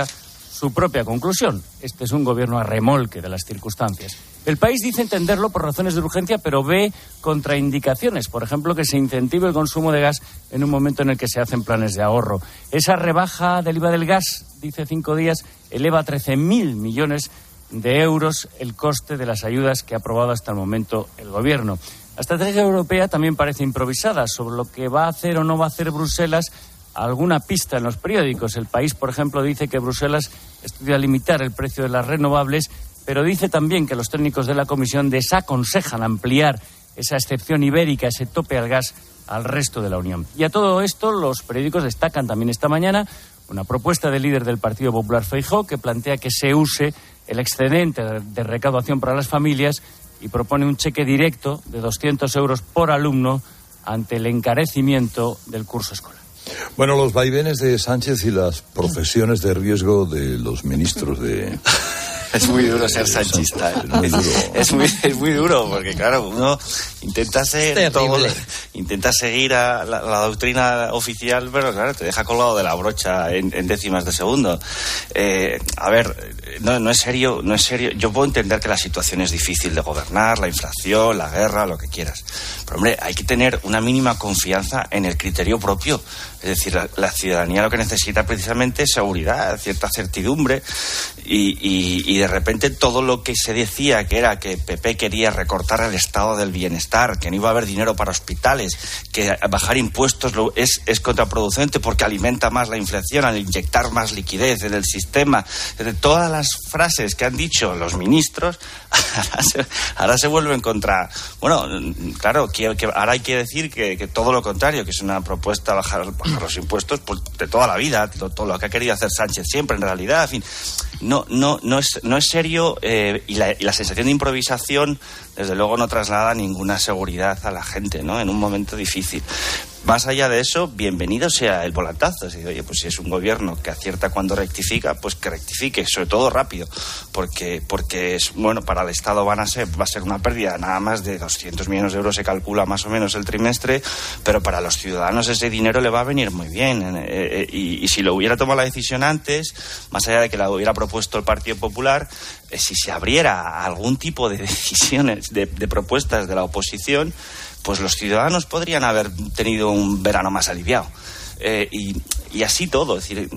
su propia conclusión. Este es un gobierno a remolque de las circunstancias. El país dice entenderlo por razones de urgencia, pero ve contraindicaciones. Por ejemplo, que se incentive el consumo de gas en un momento en el que se hacen planes de ahorro. Esa rebaja del I V A del gas, dice Cinco Días, eleva a trece mil millones de euros el coste de las ayudas que ha aprobado hasta el momento el gobierno. La estrategia europea también parece improvisada. Sobre lo que va a hacer o no va a hacer Bruselas, alguna pista en los periódicos. El País, por ejemplo, dice que Bruselas estudia limitar el precio de las renovables, pero dice también que los técnicos de la Comisión desaconsejan ampliar esa excepción ibérica, ese tope al gas, al resto de la Unión. Y a todo esto, los periódicos destacan también esta mañana una propuesta del líder del Partido Popular, Feijóo, que plantea que se use el excedente de recaudación para las familias y propone un cheque directo de doscientos euros por alumno ante el encarecimiento del curso escolar. Bueno, los vaivenes de Sánchez y las profesiones de riesgo de los ministros de... Es muy duro ser sanchista. Es muy duro. Es muy, es muy duro porque, claro, uno intenta ser todo, intenta seguir a la, la doctrina oficial, pero claro, te deja colgado de la brocha en, en décimas de segundo. Eh, a ver, no, no es serio, no es serio. Yo puedo entender que la situación es difícil de gobernar, la inflación, la guerra, lo que quieras. Pero, hombre, hay que tener una mínima confianza en el criterio propio. Es decir, la, la ciudadanía lo que necesita precisamente es seguridad, cierta certidumbre y, y, y de repente todo lo que se decía que era que P P quería recortar el estado del bienestar, que no iba a haber dinero para hospitales, que bajar impuestos lo, es, es contraproducente porque alimenta más la inflación al inyectar más liquidez en el sistema. De todas las frases que han dicho los ministros, ahora se, ahora se vuelven contra... Bueno, claro, que, que ahora hay que decir que, que todo lo contrario, que es una propuesta bajar, bajar los impuestos pues, de toda la vida, todo, todo lo que ha querido hacer Sánchez siempre, en realidad, en fin... No, no, no es, no es serio eh, y, la, y la sensación de improvisación, desde luego, no traslada ninguna seguridad a la gente, ¿no? En un momento difícil. Más allá de eso, bienvenido sea el volantazo. Si, oye, pues si es un gobierno que acierta cuando rectifica, pues que rectifique, sobre todo rápido, porque porque es bueno para el Estado van a ser va a ser una pérdida nada más de doscientos millones de euros se calcula más o menos el trimestre, pero para los ciudadanos ese dinero le va a venir muy bien eh, eh, y, y si lo hubiera tomado la decisión antes, más allá de que la hubiera propuesto el Partido Popular, eh, si se abriera algún tipo de decisiones, de, de propuestas de la oposición, pues los ciudadanos podrían haber tenido un verano más aliviado. Eh, y, y así todo, es decir,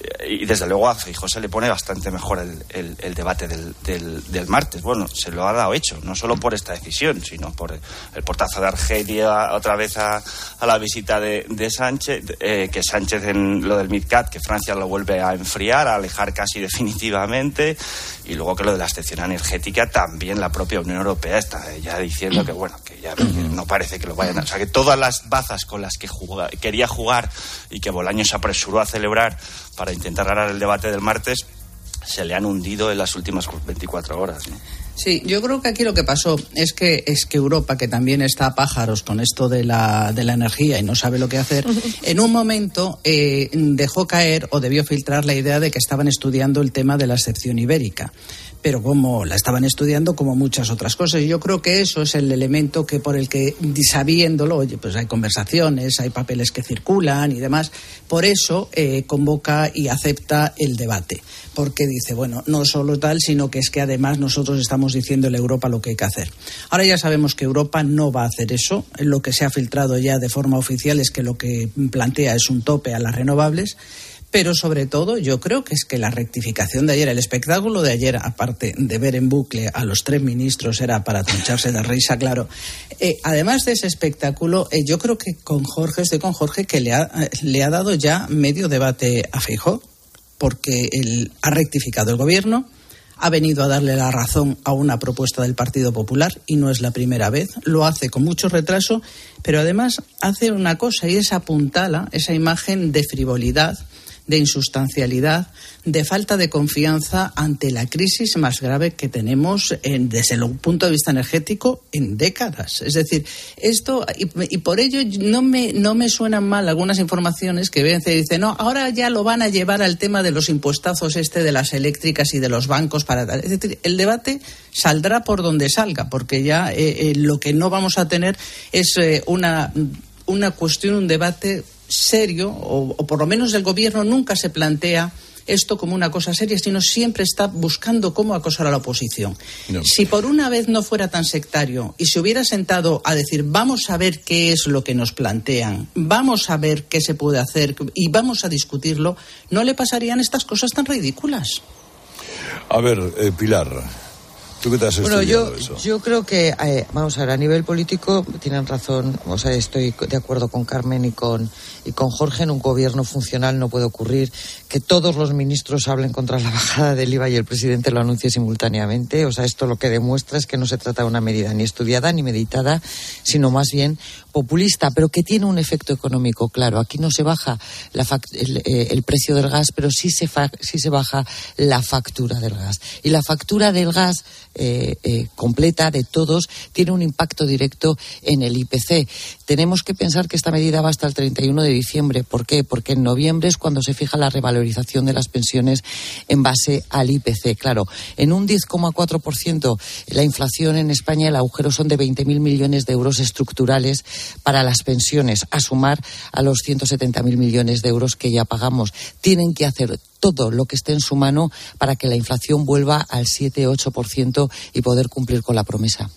y desde luego a Feijóo se le pone bastante mejor el, el, el debate del, del, del martes. Bueno, se lo ha dado hecho, no solo por esta decisión, sino por el, el portazo de Argelia otra vez a, a la visita de, de Sánchez, eh, que Sánchez en lo del MidCat, que Francia lo vuelve a enfriar, a alejar casi definitivamente, y luego que lo de la excepción energética también la propia Unión Europea está ya diciendo que bueno, que ya que no parece que lo vayan a... O sea, que todas las bazas con las que juga, quería jugar y que Bolaños se apresuró a celebrar para intentar ganar el debate del martes, se le han hundido en las últimas veinticuatro horas, ¿no? Sí, yo creo que aquí lo que pasó es que es que Europa, que también está a pájaros con esto de la de la energía y no sabe lo que hacer, en un momento eh, dejó caer o debió filtrar la idea de que estaban estudiando el tema de la excepción ibérica. Pero como la estaban estudiando como muchas otras cosas. Yo creo que eso es el elemento que por el que, sabiéndolo, oye, pues hay conversaciones, hay papeles que circulan y demás, por eso eh, convoca y acepta el debate. Porque dice, bueno, no solo tal, sino que es que además nosotros estamos diciéndole a Europa lo que hay que hacer. Ahora ya sabemos que Europa no va a hacer eso. Lo que se ha filtrado ya de forma oficial es que lo que plantea es un tope a las renovables. Pero sobre todo yo creo que es que la rectificación de ayer, el espectáculo de ayer, aparte de ver en bucle a los tres ministros, era para troncharse de risa, claro. Eh, además de ese espectáculo, eh, yo creo que con Jorge, estoy con Jorge, que le ha, le ha dado ya medio debate a Feijóo, porque él ha rectificado el gobierno, ha venido a darle la razón a una propuesta del Partido Popular y no es la primera vez, lo hace con mucho retraso, pero además hace una cosa y es apuntala esa imagen de frivolidad, de insustancialidad, de falta de confianza ante la crisis más grave que tenemos en, desde el punto de vista energético en décadas. Es decir, esto, y, y por ello no me, no me suenan mal algunas informaciones que ven, dicen, no, ahora ya lo van a llevar al tema de los impuestazos este de las eléctricas y de los bancos para tal. Es decir, el debate saldrá por donde salga, porque ya eh, eh, lo que no vamos a tener es eh, una, una cuestión, un debate serio, o, o por lo menos el gobierno nunca se plantea esto como una cosa seria, sino siempre está buscando cómo acosar a la oposición. No. Si por una vez no fuera tan sectario y se hubiera sentado a decir vamos a ver qué es lo que nos plantean, vamos a ver qué se puede hacer y vamos a discutirlo, no le pasarían estas cosas tan ridículas. A ver, eh, Pilar, ¿tú qué te has bueno, estudiado yo, eso? yo creo que, eh, vamos a ver, a nivel político tienen razón, o sea, estoy de acuerdo con Carmen y con, y con Jorge, en un gobierno funcional no puede ocurrir que todos los ministros hablen contra la bajada del I V A y el presidente lo anuncie simultáneamente, o sea, esto lo que demuestra es que no se trata de una medida ni estudiada ni meditada, sino más bien populista, pero que tiene un efecto económico, claro. Aquí no se baja la fact- el, eh, el precio del gas, pero sí se, fa- sí se baja la factura del gas. Y la factura del gas eh, eh, completa de todos tiene un impacto directo en el I P C. Tenemos que pensar que esta medida va hasta el treinta y uno de diciembre. ¿Por qué? Porque en noviembre es cuando se fija la revalorización de las pensiones en base al I P C. Claro, en un diez coma cuatro por ciento la inflación en España, el agujero son de veinte mil millones de euros estructurales para las pensiones, a sumar a los ciento setenta mil millones de euros que ya pagamos. Tienen que hacer todo lo que esté en su mano para que la inflación vuelva al siete ocho por ciento y poder cumplir con la promesa.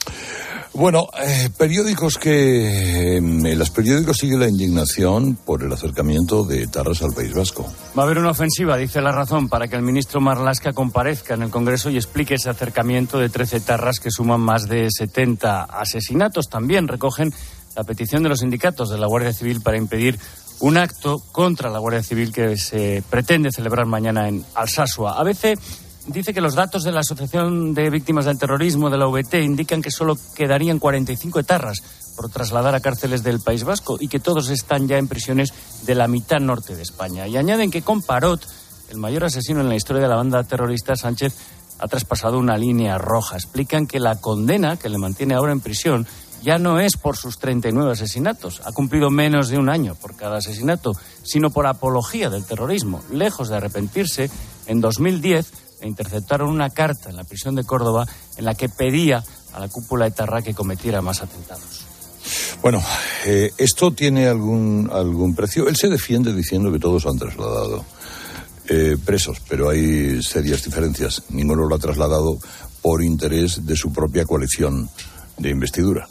Bueno, eh, periódicos que... En los periódicos sigue la indignación por el acercamiento de etarras al País Vasco. Va a haber una ofensiva, dice La Razón, para que el ministro Marlaska comparezca en el Congreso y explique ese acercamiento de trece etarras que suman más de setenta asesinatos. También recogen la petición de los sindicatos de la Guardia Civil para impedir un acto contra la Guardia Civil que se pretende celebrar mañana en Alsasua. A veces dice que los datos de la Asociación de Víctimas del Terrorismo de la V T indican que solo quedarían cuarenta y cinco etarras por trasladar a cárceles del País Vasco y que todos están ya en prisiones de la mitad norte de España. Y añaden que con Parot, el mayor asesino en la historia de la banda terrorista, Sánchez ha traspasado una línea roja. Explican que la condena que le mantiene ahora en prisión ya no es por sus treinta y nueve asesinatos, ha cumplido menos de un año por cada asesinato, sino por apología del terrorismo. Lejos de arrepentirse, en dos mil diez le interceptaron una carta en la prisión de Córdoba en la que pedía a la cúpula etarra que cometiera más atentados. Bueno, eh, ¿esto tiene algún, algún precio? Él se defiende diciendo que todos han trasladado eh, presos, pero hay serias diferencias. Ninguno lo ha trasladado por interés de su propia coalición de investidura.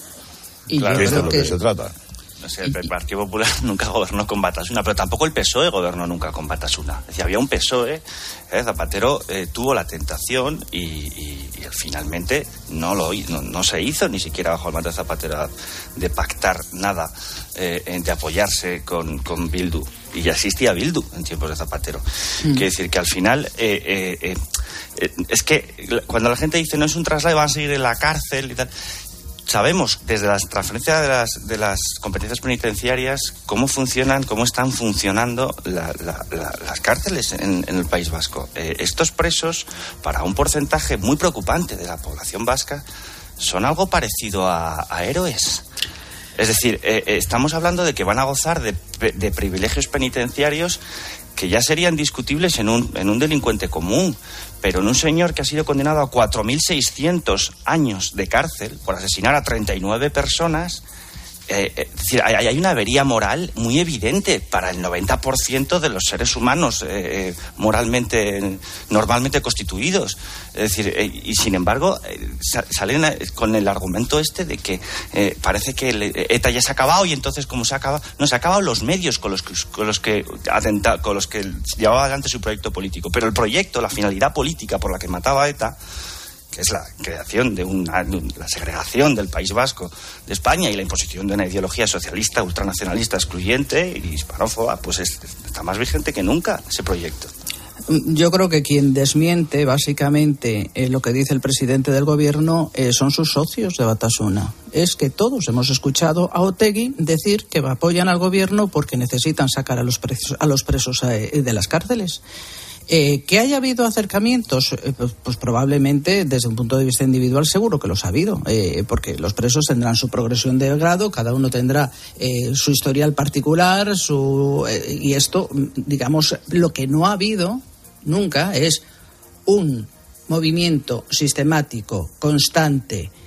Y claro, yo es de creo lo que... que se trata. No sé, el Partido Popular nunca gobernó con Batasuna, pero tampoco el P S O E gobernó nunca con Batasuna. Es decir, había un P S O E, eh, Zapatero eh, tuvo la tentación y, y, y finalmente no, lo, no, no se hizo, ni siquiera bajo el mandato de Zapatero, de pactar nada, eh, de apoyarse con, con Bildu. Y ya existía Bildu en tiempos de Zapatero. Mm. Quiere decir que al final... Eh, eh, eh, eh, es que cuando la gente dice no es un traslado, van a seguir en la cárcel y tal... Sabemos desde la transferencia de las, de las competencias penitenciarias cómo funcionan, cómo están funcionando la, la, la, las cárceles en, en el País Vasco. Eh, estos presos, para un porcentaje muy preocupante de la población vasca, son algo parecido a, a héroes. Es decir, eh, eh, estamos hablando de que van a gozar de, de privilegios penitenciarios que ya serían discutibles en un, en un delincuente común, pero en un señor que ha sido condenado a cuatro mil seiscientos años de cárcel por asesinar a treinta y nueve personas, eh, es decir, hay, hay una avería moral muy evidente para el noventa por ciento de los seres humanos eh, moralmente, normalmente constituidos. Es decir, eh, y sin embargo, eh, salen con el argumento este de que eh, parece que el, ETA ya se ha acabado y entonces como se ha acabado, no, se ha acabado los medios con los que, con los que atenta, con los que llevaba adelante su proyecto político. Pero el proyecto, la finalidad política por la que mataba a ETA, que es la creación de una, la segregación del País Vasco de España y la imposición de una ideología socialista, ultranacionalista, excluyente y hispanófoba, pues es, está más vigente que nunca ese proyecto. Yo creo que quien desmiente básicamente eh, lo que dice el presidente del gobierno eh, son sus socios de Batasuna. Es que todos hemos escuchado a Otegi decir que apoyan al gobierno porque necesitan sacar a los presos, a los presos eh, de las cárceles. Eh, ¿Que haya habido acercamientos? Eh, pues, pues probablemente desde un punto de vista individual seguro que los ha habido, eh, porque los presos tendrán su progresión de grado, cada uno tendrá eh, su historial particular, su eh, y esto, digamos, lo que no ha habido nunca es un movimiento sistemático, constante,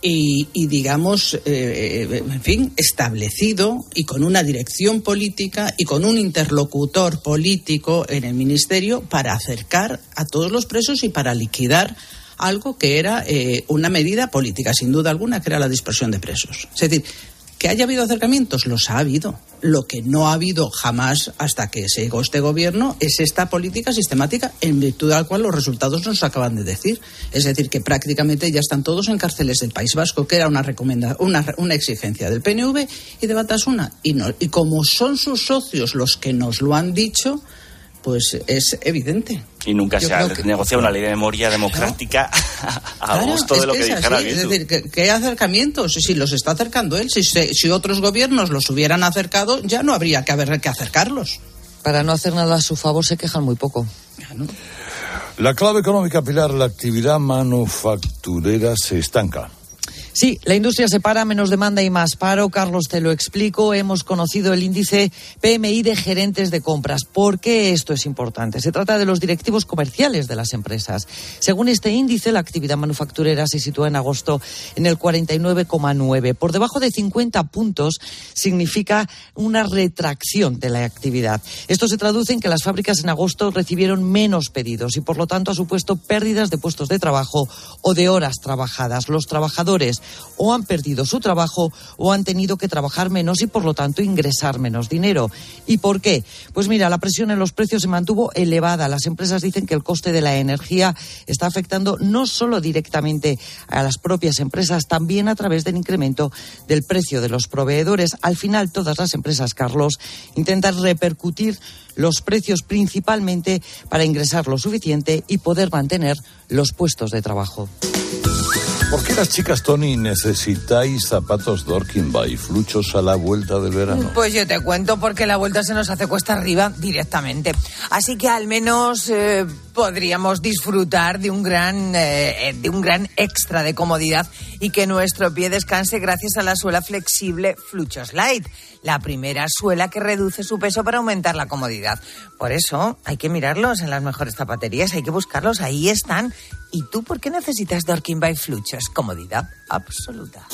y, y digamos, eh, en fin, establecido y con una dirección política y con un interlocutor político en el Ministerio para acercar a todos los presos y para liquidar algo que era eh, una medida política, sin duda alguna, que era la dispersión de presos. Es decir, que haya habido acercamientos, los ha habido. Lo que no ha habido jamás hasta que se llegó este gobierno es esta política sistemática en virtud de la cual los resultados nos acaban de decir. Es decir, que prácticamente ya están todos en cárceles del País Vasco, que era una recomenda, una, una exigencia del P N V y de Batasuna. Y, no, y como son sus socios los que nos lo han dicho, pues es evidente. Y nunca Yo se ha que... negociado una ley de memoria democrática a claro, gusto de es lo que, que es dijera así. Bildu. Es decir, que, que hay acercamientos, si los está acercando él, si, se, si otros gobiernos los hubieran acercado, ya no habría que haber que acercarlos. Para no hacer nada a su favor se quejan muy poco. Claro. La clave económica, Pilar, la actividad manufacturera se estanca. Sí, la industria se para, menos demanda y más paro. Carlos, te lo explico. Hemos conocido el índice P M I de gerentes de compras. ¿Por qué esto es importante? Se trata de los directivos comerciales de las empresas. Según este índice, la actividad manufacturera se sitúa en agosto en el cuarenta y nueve coma nueve. Por debajo de cincuenta puntos significa una retracción de la actividad. Esto se traduce en que las fábricas en agosto recibieron menos pedidos y, por lo tanto, ha supuesto pérdidas de puestos de trabajo o de horas trabajadas. Los trabajadores o han perdido su trabajo o han tenido que trabajar menos y, por lo tanto, ingresar menos dinero. ¿Y por qué? Pues mira, la presión en los precios se mantuvo elevada. Las empresas dicen que el coste de la energía está afectando no solo directamente a las propias empresas, también a través del incremento del precio de los proveedores. Al final, todas las empresas, Carlos, intentan repercutir los precios principalmente para ingresar lo suficiente y poder mantener los puestos de trabajo. ¿Por qué las chicas, Tony, necesitáis zapatos Dorking by Fluchos a la vuelta del verano? Pues yo te cuento, porque la vuelta se nos hace cuesta arriba directamente. Así que al menos eh, podríamos disfrutar de un gran eh, de un gran extra de comodidad y que nuestro pie descanse gracias a la suela flexible Fluchos Light, la primera suela que reduce su peso para aumentar la comodidad. Por eso hay que mirarlos en las mejores zapaterías, hay que buscarlos, ahí están. ¿Y tú por qué necesitas Dorking by Fluchos? Comodidad absoluta.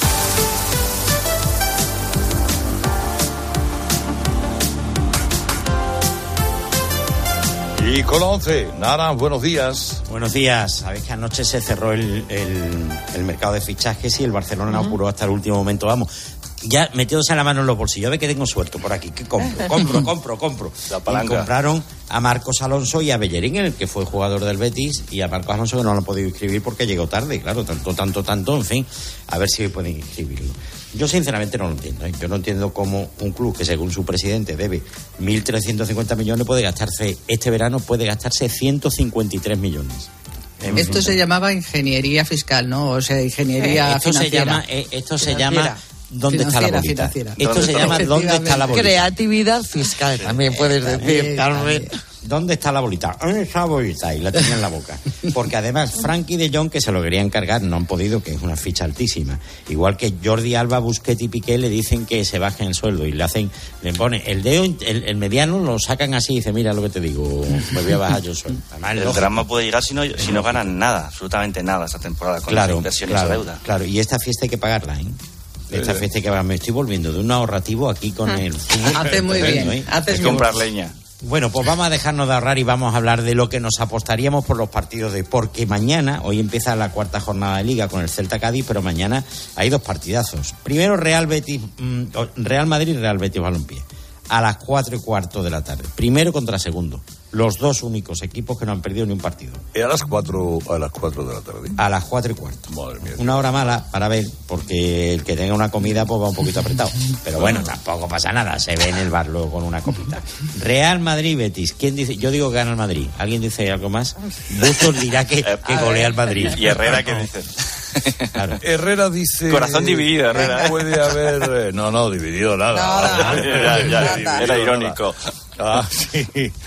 Y con once, Nara, buenos días. Buenos días. Sabéis que anoche se cerró el, el, el mercado de fichajes y el Barcelona no apuró hasta el último momento. Vamos, ya metiéndose la mano en los bolsillos. Ve que tengo suerte por aquí. Que compro, compro, compro, compro. La palanca. Y compraron a Marcos Alonso y a Bellerín, el que fue jugador del Betis, y a Marcos Alonso, que no lo han podido inscribir porque llegó tarde. Claro, tanto, tanto, tanto, en fin. A ver si pueden inscribirlo. Yo sinceramente no lo entiendo, ¿eh? Yo no entiendo cómo un club que según su presidente debe mil trescientos cincuenta millones puede gastarse, este verano puede gastarse ciento cincuenta y tres millones. Esto se llamaba ingeniería fiscal, ¿no? O sea, ingeniería eh, esto financiera. Se llama, eh, esto se financiera. llama ¿dónde está la bolita? Financiera. Esto se llama ¿dónde está la bolita? Creatividad fiscal, también puedes decir. También. ¿Dónde está la bolita? ¿Dónde está la bolita? Y la tenía en la boca. Porque además, Frankie de Jong, que se lo quería encargar, no han podido, que es una ficha altísima. Igual que Jordi Alba, Busquets y Piqué le dicen que se bajen el sueldo y le hacen, le ponen el dedo, el, el mediano lo sacan así y dice, mira lo que te digo, me voy a bajar yo sueldo. Además, el lógico. drama puede llegar si no, si no ganan nada, absolutamente nada esta temporada con claro, las inversiones claro, a deuda. Claro, y esta fiesta hay que pagarla, ¿eh? Esta fiesta hay que pagarla. Me estoy volviendo de un ahorrativo aquí con el... Haces muy bien. ¿eh? Haces Hay que comprar leña. Bueno, pues vamos a dejarnos de ahorrar y vamos a hablar de lo que nos apostaríamos por los partidos de hoy. Porque mañana, hoy empieza la cuarta jornada de Liga con el Celta Cádiz, pero mañana hay dos partidazos. Primero Real Betis, mmm, Real Madrid y Real Betis Balompié, a las cuatro y cuarto de la tarde. Primero contra segundo. Los dos únicos equipos que no han perdido ni un partido. ¿Y a las cuatro, a las cuatro de la tarde? A las cuatro y cuarto. Madre mía. Una hora mala para ver, porque el que tenga una comida pues va un poquito apretado. Pero bueno, tampoco pasa nada, se ve en el bar luego con una copita. Real Madrid Betis. ¿Quién dice? Yo digo que gana el Madrid. ¿Alguien dice algo más? Bustos dirá que, que golea el Madrid. ¿Y Herrera qué dice? Claro. Herrera dice... Corazón dividido, Herrera. Puede haber... No, no, dividido nada. nada. ya, ya, nada. Era irónico. Ah, sí.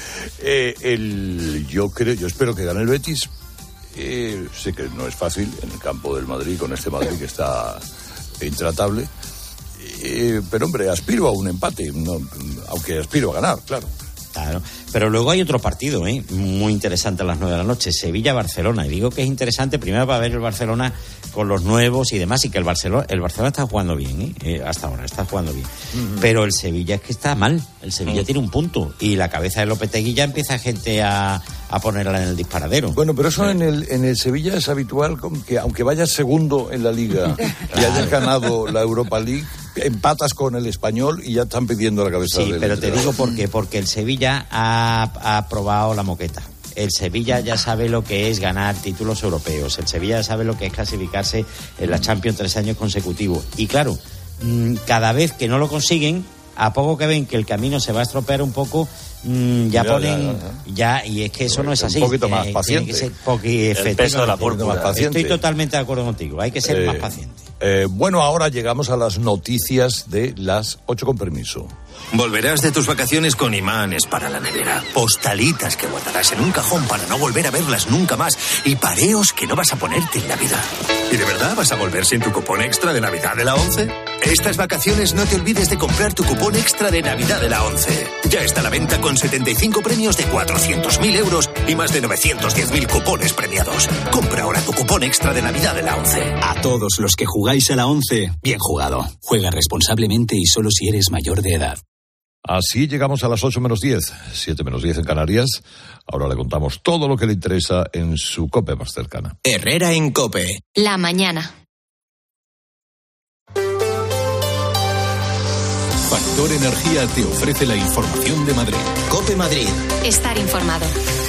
Eh, el, yo creo, yo espero que gane el Betis. Eh, sé que no es fácil en el campo del Madrid, con este Madrid que está intratable. Eh, pero hombre, aspiro a un empate, no, aunque aspiro a ganar, claro. Claro. Pero luego hay otro partido, ¿eh? Muy interesante a las nueve de la noche, Sevilla-Barcelona. Y digo que es interesante primero para ver el Barcelona con los nuevos y demás, y que el Barcelona, el Barcelona está jugando bien, ¿eh? Eh, hasta ahora está jugando bien. Uh-huh. Pero el Sevilla es que está mal. El Sevilla uh-huh. tiene un punto. Y la cabeza de Lopetegui ya empieza gente a, a ponerla en el disparadero. Bueno, pero eso sí. en, el, en el Sevilla es habitual, que aunque vayas segundo en la Liga claro. y hayas ganado la Europa League, empatas con el Español y ya están pidiendo la cabeza sí, del pero entrenador. Te digo por qué. Porque el Sevilla ha, ha probado la moqueta. El Sevilla ya sabe lo que es ganar títulos europeos. El Sevilla ya sabe lo que es clasificarse en la Champions tres años consecutivos. Y claro, cada vez que no lo consiguen, a poco que ven que el camino se va a estropear un poco, ya, ya ponen ya, ya. ya y es que eso no es así. Un poquito más eh, paciente. Tiene que ser poqui- el peso de la púrpura. Estoy totalmente de acuerdo contigo. Hay que ser eh, más paciente. Eh, bueno, ahora llegamos a las noticias de las ocho con permiso. Volverás de tus vacaciones con imanes para la nevera, postalitas que guardarás en un cajón para no volver a verlas nunca más y pareos que no vas a ponerte en Navidad. ¿Y de verdad vas a volver sin tu cupón extra de Navidad de la ONCE? Estas vacaciones no te olvides de comprar tu cupón extra de Navidad de la ONCE. Ya está a la venta con setenta y cinco premios de cuatrocientos mil euros y más de novecientos diez mil cupones premiados. Compra ahora tu cupón extra de Navidad de la ONCE. A todos los que jugáis a la ONCE, bien jugado. Juega responsablemente y solo si eres mayor de edad. Así llegamos a las ocho menos diez, siete menos diez en Canarias. Ahora le contamos todo lo que le interesa en su COPE más cercana. Herrera en COPE. La mañana. Factor Energía te ofrece la información de Madrid. COPE Madrid. Estar informado.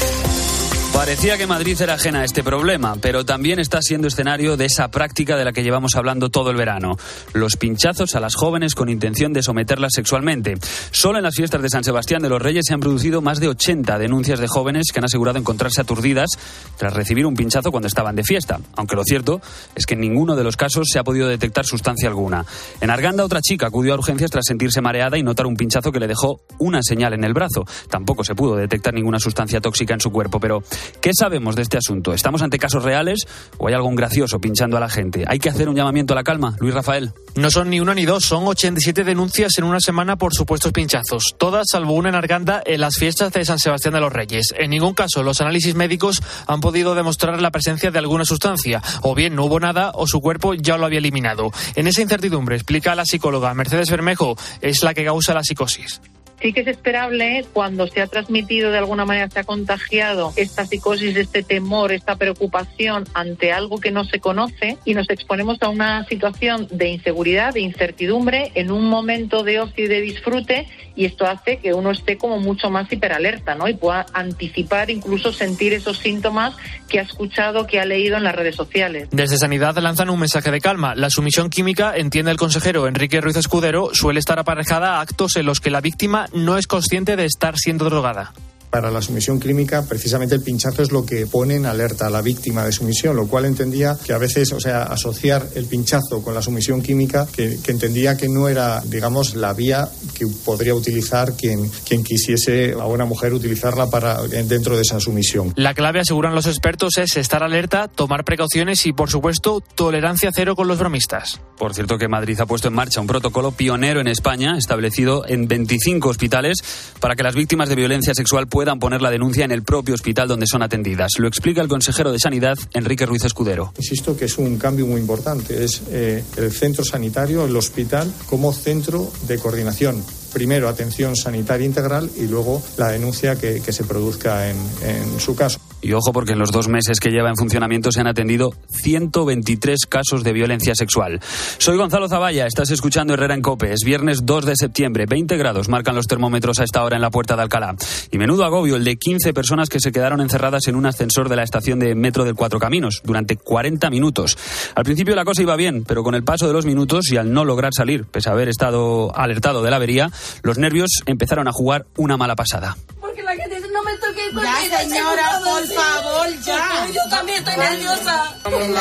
Parecía que Madrid era ajena a este problema, pero también está siendo escenario de esa práctica de la que llevamos hablando todo el verano. Los pinchazos a las jóvenes con intención de someterlas sexualmente. Solo en las fiestas de San Sebastián de los Reyes se han producido más de ochenta denuncias de jóvenes que han asegurado encontrarse aturdidas tras recibir un pinchazo cuando estaban de fiesta. Aunque lo cierto es que en ninguno de los casos se ha podido detectar sustancia alguna. En Arganda, otra chica acudió a urgencias tras sentirse mareada y notar un pinchazo que le dejó una señal en el brazo. Tampoco se pudo detectar ninguna sustancia tóxica en su cuerpo, pero ¿qué sabemos de este asunto? ¿Estamos ante casos reales o hay algún gracioso pinchando a la gente? ¿Hay que hacer un llamamiento a la calma? Luis Rafael. No son ni una ni dos, son ochenta y siete denuncias en una semana por supuestos pinchazos. Todas, salvo una en Arganda, en las fiestas de San Sebastián de los Reyes. En ningún caso los análisis médicos han podido demostrar la presencia de alguna sustancia. O bien no hubo nada o su cuerpo ya lo había eliminado. En esa incertidumbre, explica la psicóloga Mercedes Bermejo, es la que causa la psicosis. Sí que es esperable cuando se ha transmitido, de alguna manera se ha contagiado esta psicosis, este temor, esta preocupación ante algo que no se conoce y nos exponemos a una situación de inseguridad, de incertidumbre en un momento de ocio y de disfrute, y esto hace que uno esté como mucho más hiperalerta, ¿no? Y pueda anticipar, incluso sentir esos síntomas que ha escuchado, que ha leído en las redes sociales. Desde Sanidad lanzan un mensaje de calma. La sumisión química, entiende el consejero Enrique Ruiz Escudero, suele estar aparejada a actos en los que la víctima no es consciente de estar siendo drogada. Para la sumisión clínica, precisamente el pinchazo es lo que pone en alerta a la víctima de sumisión, lo cual entendía que a veces, o sea, asociar el pinchazo con la sumisión química, que, que entendía que no era, digamos, la vía que podría utilizar quien, quien quisiese a una mujer utilizarla para dentro de esa sumisión. La clave, aseguran los expertos, es estar alerta, tomar precauciones y, por supuesto, tolerancia cero con los bromistas. Por cierto que Madrid ha puesto en marcha un protocolo pionero en España, establecido en veinticinco hospitales, para que las víctimas de violencia sexual puedan puedan poner la denuncia en el propio hospital donde son atendidas. Lo explica el consejero de Sanidad, Enrique Ruiz Escudero. Insisto que es un cambio muy importante. Es eh, el centro sanitario, el hospital, como centro de coordinación. Primero atención sanitaria integral y luego la denuncia que, que se produzca en, en su caso. Y ojo, porque en los dos meses que lleva en funcionamiento se han atendido ciento veintitrés casos de violencia sexual. Soy Gonzalo Zavalla, estás escuchando Herrera en COPE. Es viernes dos de septiembre, veinte grados marcan los termómetros a esta hora en la Puerta de Alcalá. Y menudo agobio el de quince personas que se quedaron encerradas en un ascensor de la estación de metro del Cuatro Caminos durante cuarenta minutos. Al principio la cosa iba bien, pero con el paso de los minutos y al no lograr salir, pese a haber estado alertado de la avería, los nervios empezaron a jugar una mala pasada. Porque la gente dice, no me toques con ya, ella, señora, por sí. favor, ya. Yo también estoy nerviosa.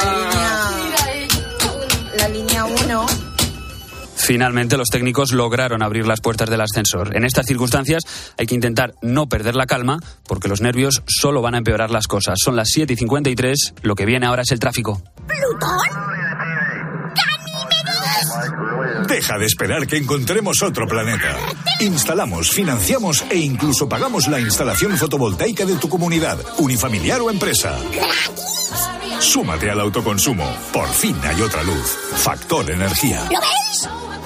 La línea, la línea uno. Finalmente los técnicos lograron abrir las puertas del ascensor. En estas circunstancias hay que intentar no perder la calma porque los nervios solo van a empeorar las cosas. Son las siete y cincuenta y tres, lo que viene ahora es el tráfico. ¿Plutón? Deja de esperar que encontremos otro planeta. Instalamos, financiamos e incluso pagamos la instalación fotovoltaica de tu comunidad, unifamiliar o empresa. Súmate al autoconsumo. Por fin hay otra luz. Factor Energía. ¿Lo ves?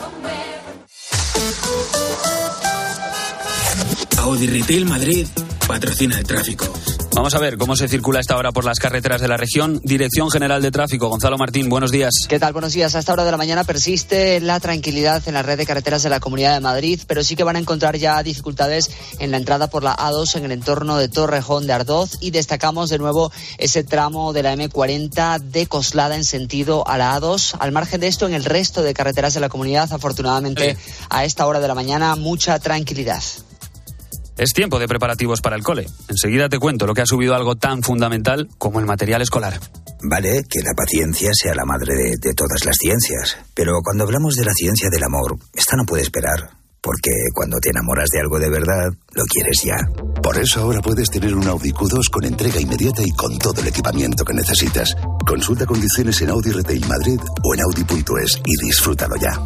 Audi Retail Madrid patrocina el tráfico. Vamos a ver cómo se circula a esta hora por las carreteras de la región. Dirección General de Tráfico, Gonzalo Martín, buenos días. ¿Qué tal? Buenos días. A esta hora de la mañana persiste la tranquilidad en la red de carreteras de la Comunidad de Madrid, pero sí que van a encontrar ya dificultades en la entrada por la A dos en el entorno de Torrejón de Ardoz, y destacamos de nuevo ese tramo de la eme cuarenta de Coslada en sentido a la A dos. Al margen de esto, en el resto de carreteras de la comunidad, afortunadamente, sí, a esta hora de la mañana, mucha tranquilidad. Es tiempo de preparativos para el cole. Enseguida te cuento lo que ha subido algo tan fundamental como el material escolar. Vale, que la paciencia sea la madre de, de todas las ciencias. Pero cuando hablamos de la ciencia del amor, esta no puede esperar. Porque cuando te enamoras de algo de verdad, lo quieres ya. Por eso ahora puedes tener un Audi Q dos con entrega inmediata y con todo el equipamiento que necesitas. Consulta condiciones en Audi Retail Madrid o en audi punto es y disfrútalo ya.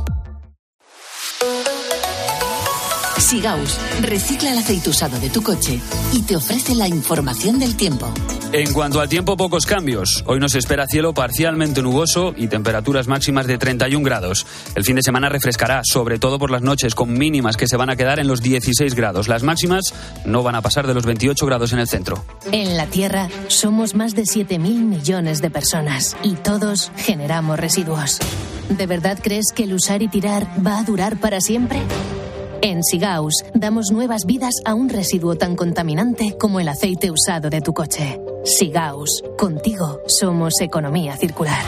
Sigaus recicla el aceite usado de tu coche y te ofrece la información del tiempo. En cuanto al tiempo, pocos cambios. Hoy nos espera cielo parcialmente nuboso y temperaturas máximas de treinta y un grados. El fin de semana refrescará, sobre todo por las noches, con mínimas que se van a quedar en los dieciséis grados. Las máximas no van a pasar de los veintiocho grados en el centro. En la Tierra somos más de siete mil millones de personas y todos generamos residuos. ¿De verdad crees que el usar y tirar va a durar para siempre? En Sigaus damos nuevas vidas a un residuo tan contaminante como el aceite usado de tu coche. Sigaus, contigo somos economía circular.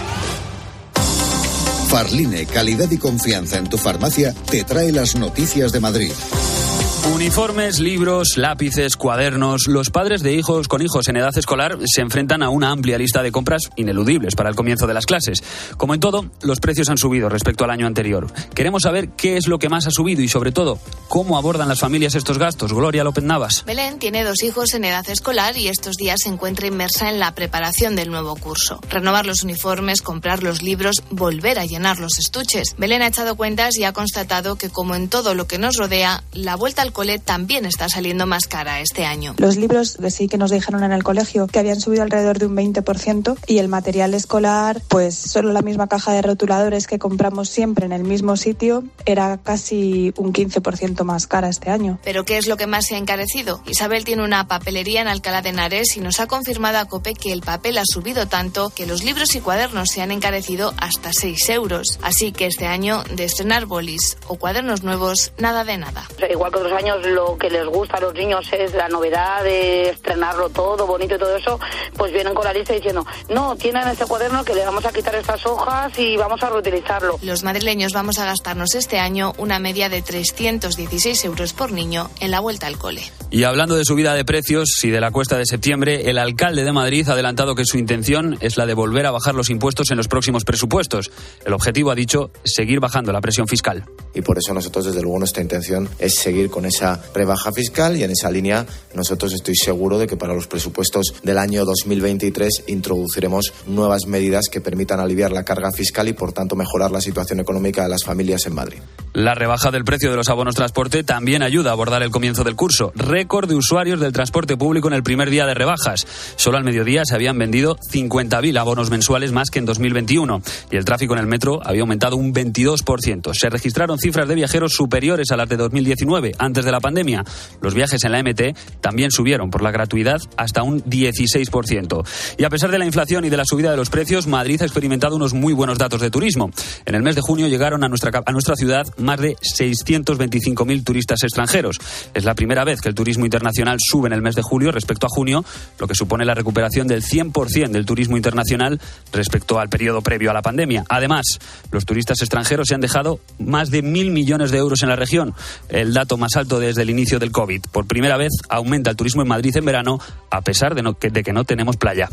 Farline, calidad y confianza en tu farmacia, te trae las noticias de Madrid. Uniformes, libros, lápices, cuadernos. Los padres de hijos con hijos en edad escolar se enfrentan a una amplia lista de compras ineludibles para el comienzo de las clases. Como en todo, los precios han subido respecto al año anterior. Queremos saber qué es lo que más ha subido y, sobre todo, cómo abordan las familias estos gastos. Gloria López Navas. Belén tiene dos hijos en edad escolar y estos días se encuentra inmersa en la preparación del nuevo curso. Renovar los uniformes, comprar los libros, volver a llenar los estuches. Belén ha echado cuentas y ha constatado que, como en todo lo que nos rodea, la vuelta al cole también está saliendo más cara este año. Los libros sí que nos dijeron en el colegio que habían subido alrededor de un veinte por ciento y el material escolar, pues solo la misma caja de rotuladores que compramos siempre en el mismo sitio era casi un quince por ciento más cara este año. ¿Pero qué es lo que más se ha encarecido? Isabel tiene una papelería en Alcalá de Henares y nos ha confirmado a COPE que el papel ha subido tanto que los libros y cuadernos se han encarecido hasta seis euros. Así que este año, de estrenar bolis o cuadernos nuevos, nada de nada. Igual que otros años, lo que les gusta a los niños es la novedad de estrenarlo todo, bonito y todo eso, pues vienen con la lista diciendo, no, tienen este cuaderno que le vamos a quitar estas hojas y vamos a reutilizarlo. Los madrileños vamos a gastarnos este año una media de trescientos dieciséis euros por niño en la vuelta al cole. Y hablando de subida de precios y de la cuesta de septiembre, el alcalde de Madrid ha adelantado que su intención es la de volver a bajar los impuestos en los próximos presupuestos. El objetivo, ha dicho, seguir bajando la presión fiscal. Y por eso nosotros, desde luego, nuestra intención es seguir con esa rebaja fiscal y en esa línea nosotros estoy seguro de que para los presupuestos del año dos mil veintitrés introduciremos nuevas medidas que permitan aliviar la carga fiscal y por tanto mejorar la situación económica de las familias en Madrid. La rebaja del precio de los abonos transporte también ayuda a abordar el comienzo del curso. Récord de usuarios del transporte público en el primer día de rebajas. Solo al mediodía se habían vendido cincuenta mil abonos mensuales más que en dos mil veintiuno y el tráfico en el metro había aumentado un veintidós por ciento. Se registraron cifras de viajeros superiores a las de dos mil diecinueve, antes de la pandemia. Los viajes en la eme te también subieron por la gratuidad hasta un dieciséis por ciento. Y a pesar de la inflación y de la subida de los precios, Madrid ha experimentado unos muy buenos datos de turismo. En el mes de junio llegaron a nuestra, a nuestra ciudad más de seiscientos veinticinco mil turistas extranjeros. Es la primera vez que el turismo internacional sube en el mes de julio respecto a junio, lo que supone la recuperación del cien por ciento del turismo internacional respecto al periodo previo a la pandemia. Además, los turistas extranjeros se han dejado más de mil millones de euros en la región, el dato más alto desde el inicio del COVID. Por primera vez aumenta el turismo en Madrid en verano, a pesar de, no, de que no tenemos playa.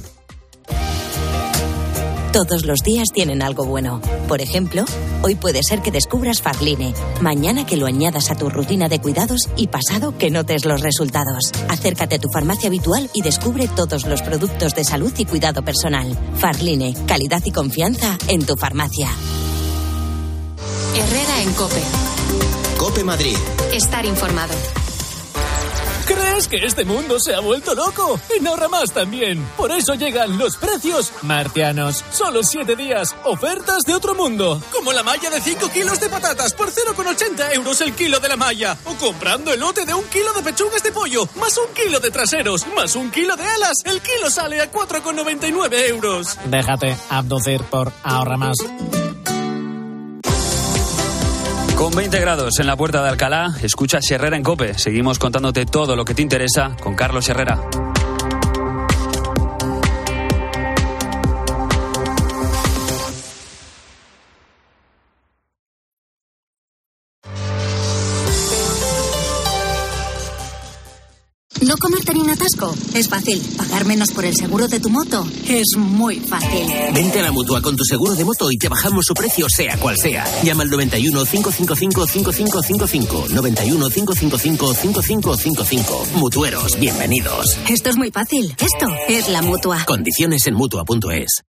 Todos los días tienen algo bueno. Por ejemplo, hoy puede ser que descubras Farline, mañana que lo añadas a tu rutina de cuidados y pasado que notes los resultados. Acércate a tu farmacia habitual y descubre todos los productos de salud y cuidado personal. Farline, calidad y confianza en tu farmacia. Herrera en COPE. COPE Madrid. Estar informado. ¿Crees que este mundo se ha vuelto loco? En Ahorramás también. Por eso llegan los precios martianos. Solo siete días. Ofertas de otro mundo. Como la malla de cinco kilos de patatas por cero coma ochenta euros el kilo de la malla. O comprando el lote de un kilo de pechugas de pollo, más un kilo de traseros, más un kilo de alas. El kilo sale a cuatro coma noventa y nueve euros. Déjate abducir por Ahorramás. Con veinte grados en la Puerta de Alcalá, escuchas Herrera en COPE. Seguimos contándote todo lo que te interesa con Carlos Herrera. ¿No comerte ni un atasco? Es fácil. ¿Pagar menos por el seguro de tu moto? Es muy fácil. Vente a la Mutua con tu seguro de moto y te bajamos su precio sea cual sea. Llama al noventa y uno, cinco cinco cinco, cinco cinco cinco cinco. noventa y uno, cinco cinco cinco, cinco cinco cinco cinco. Mutueros, bienvenidos. Esto es muy fácil. Esto es la Mutua. Condiciones en Mutua punto es.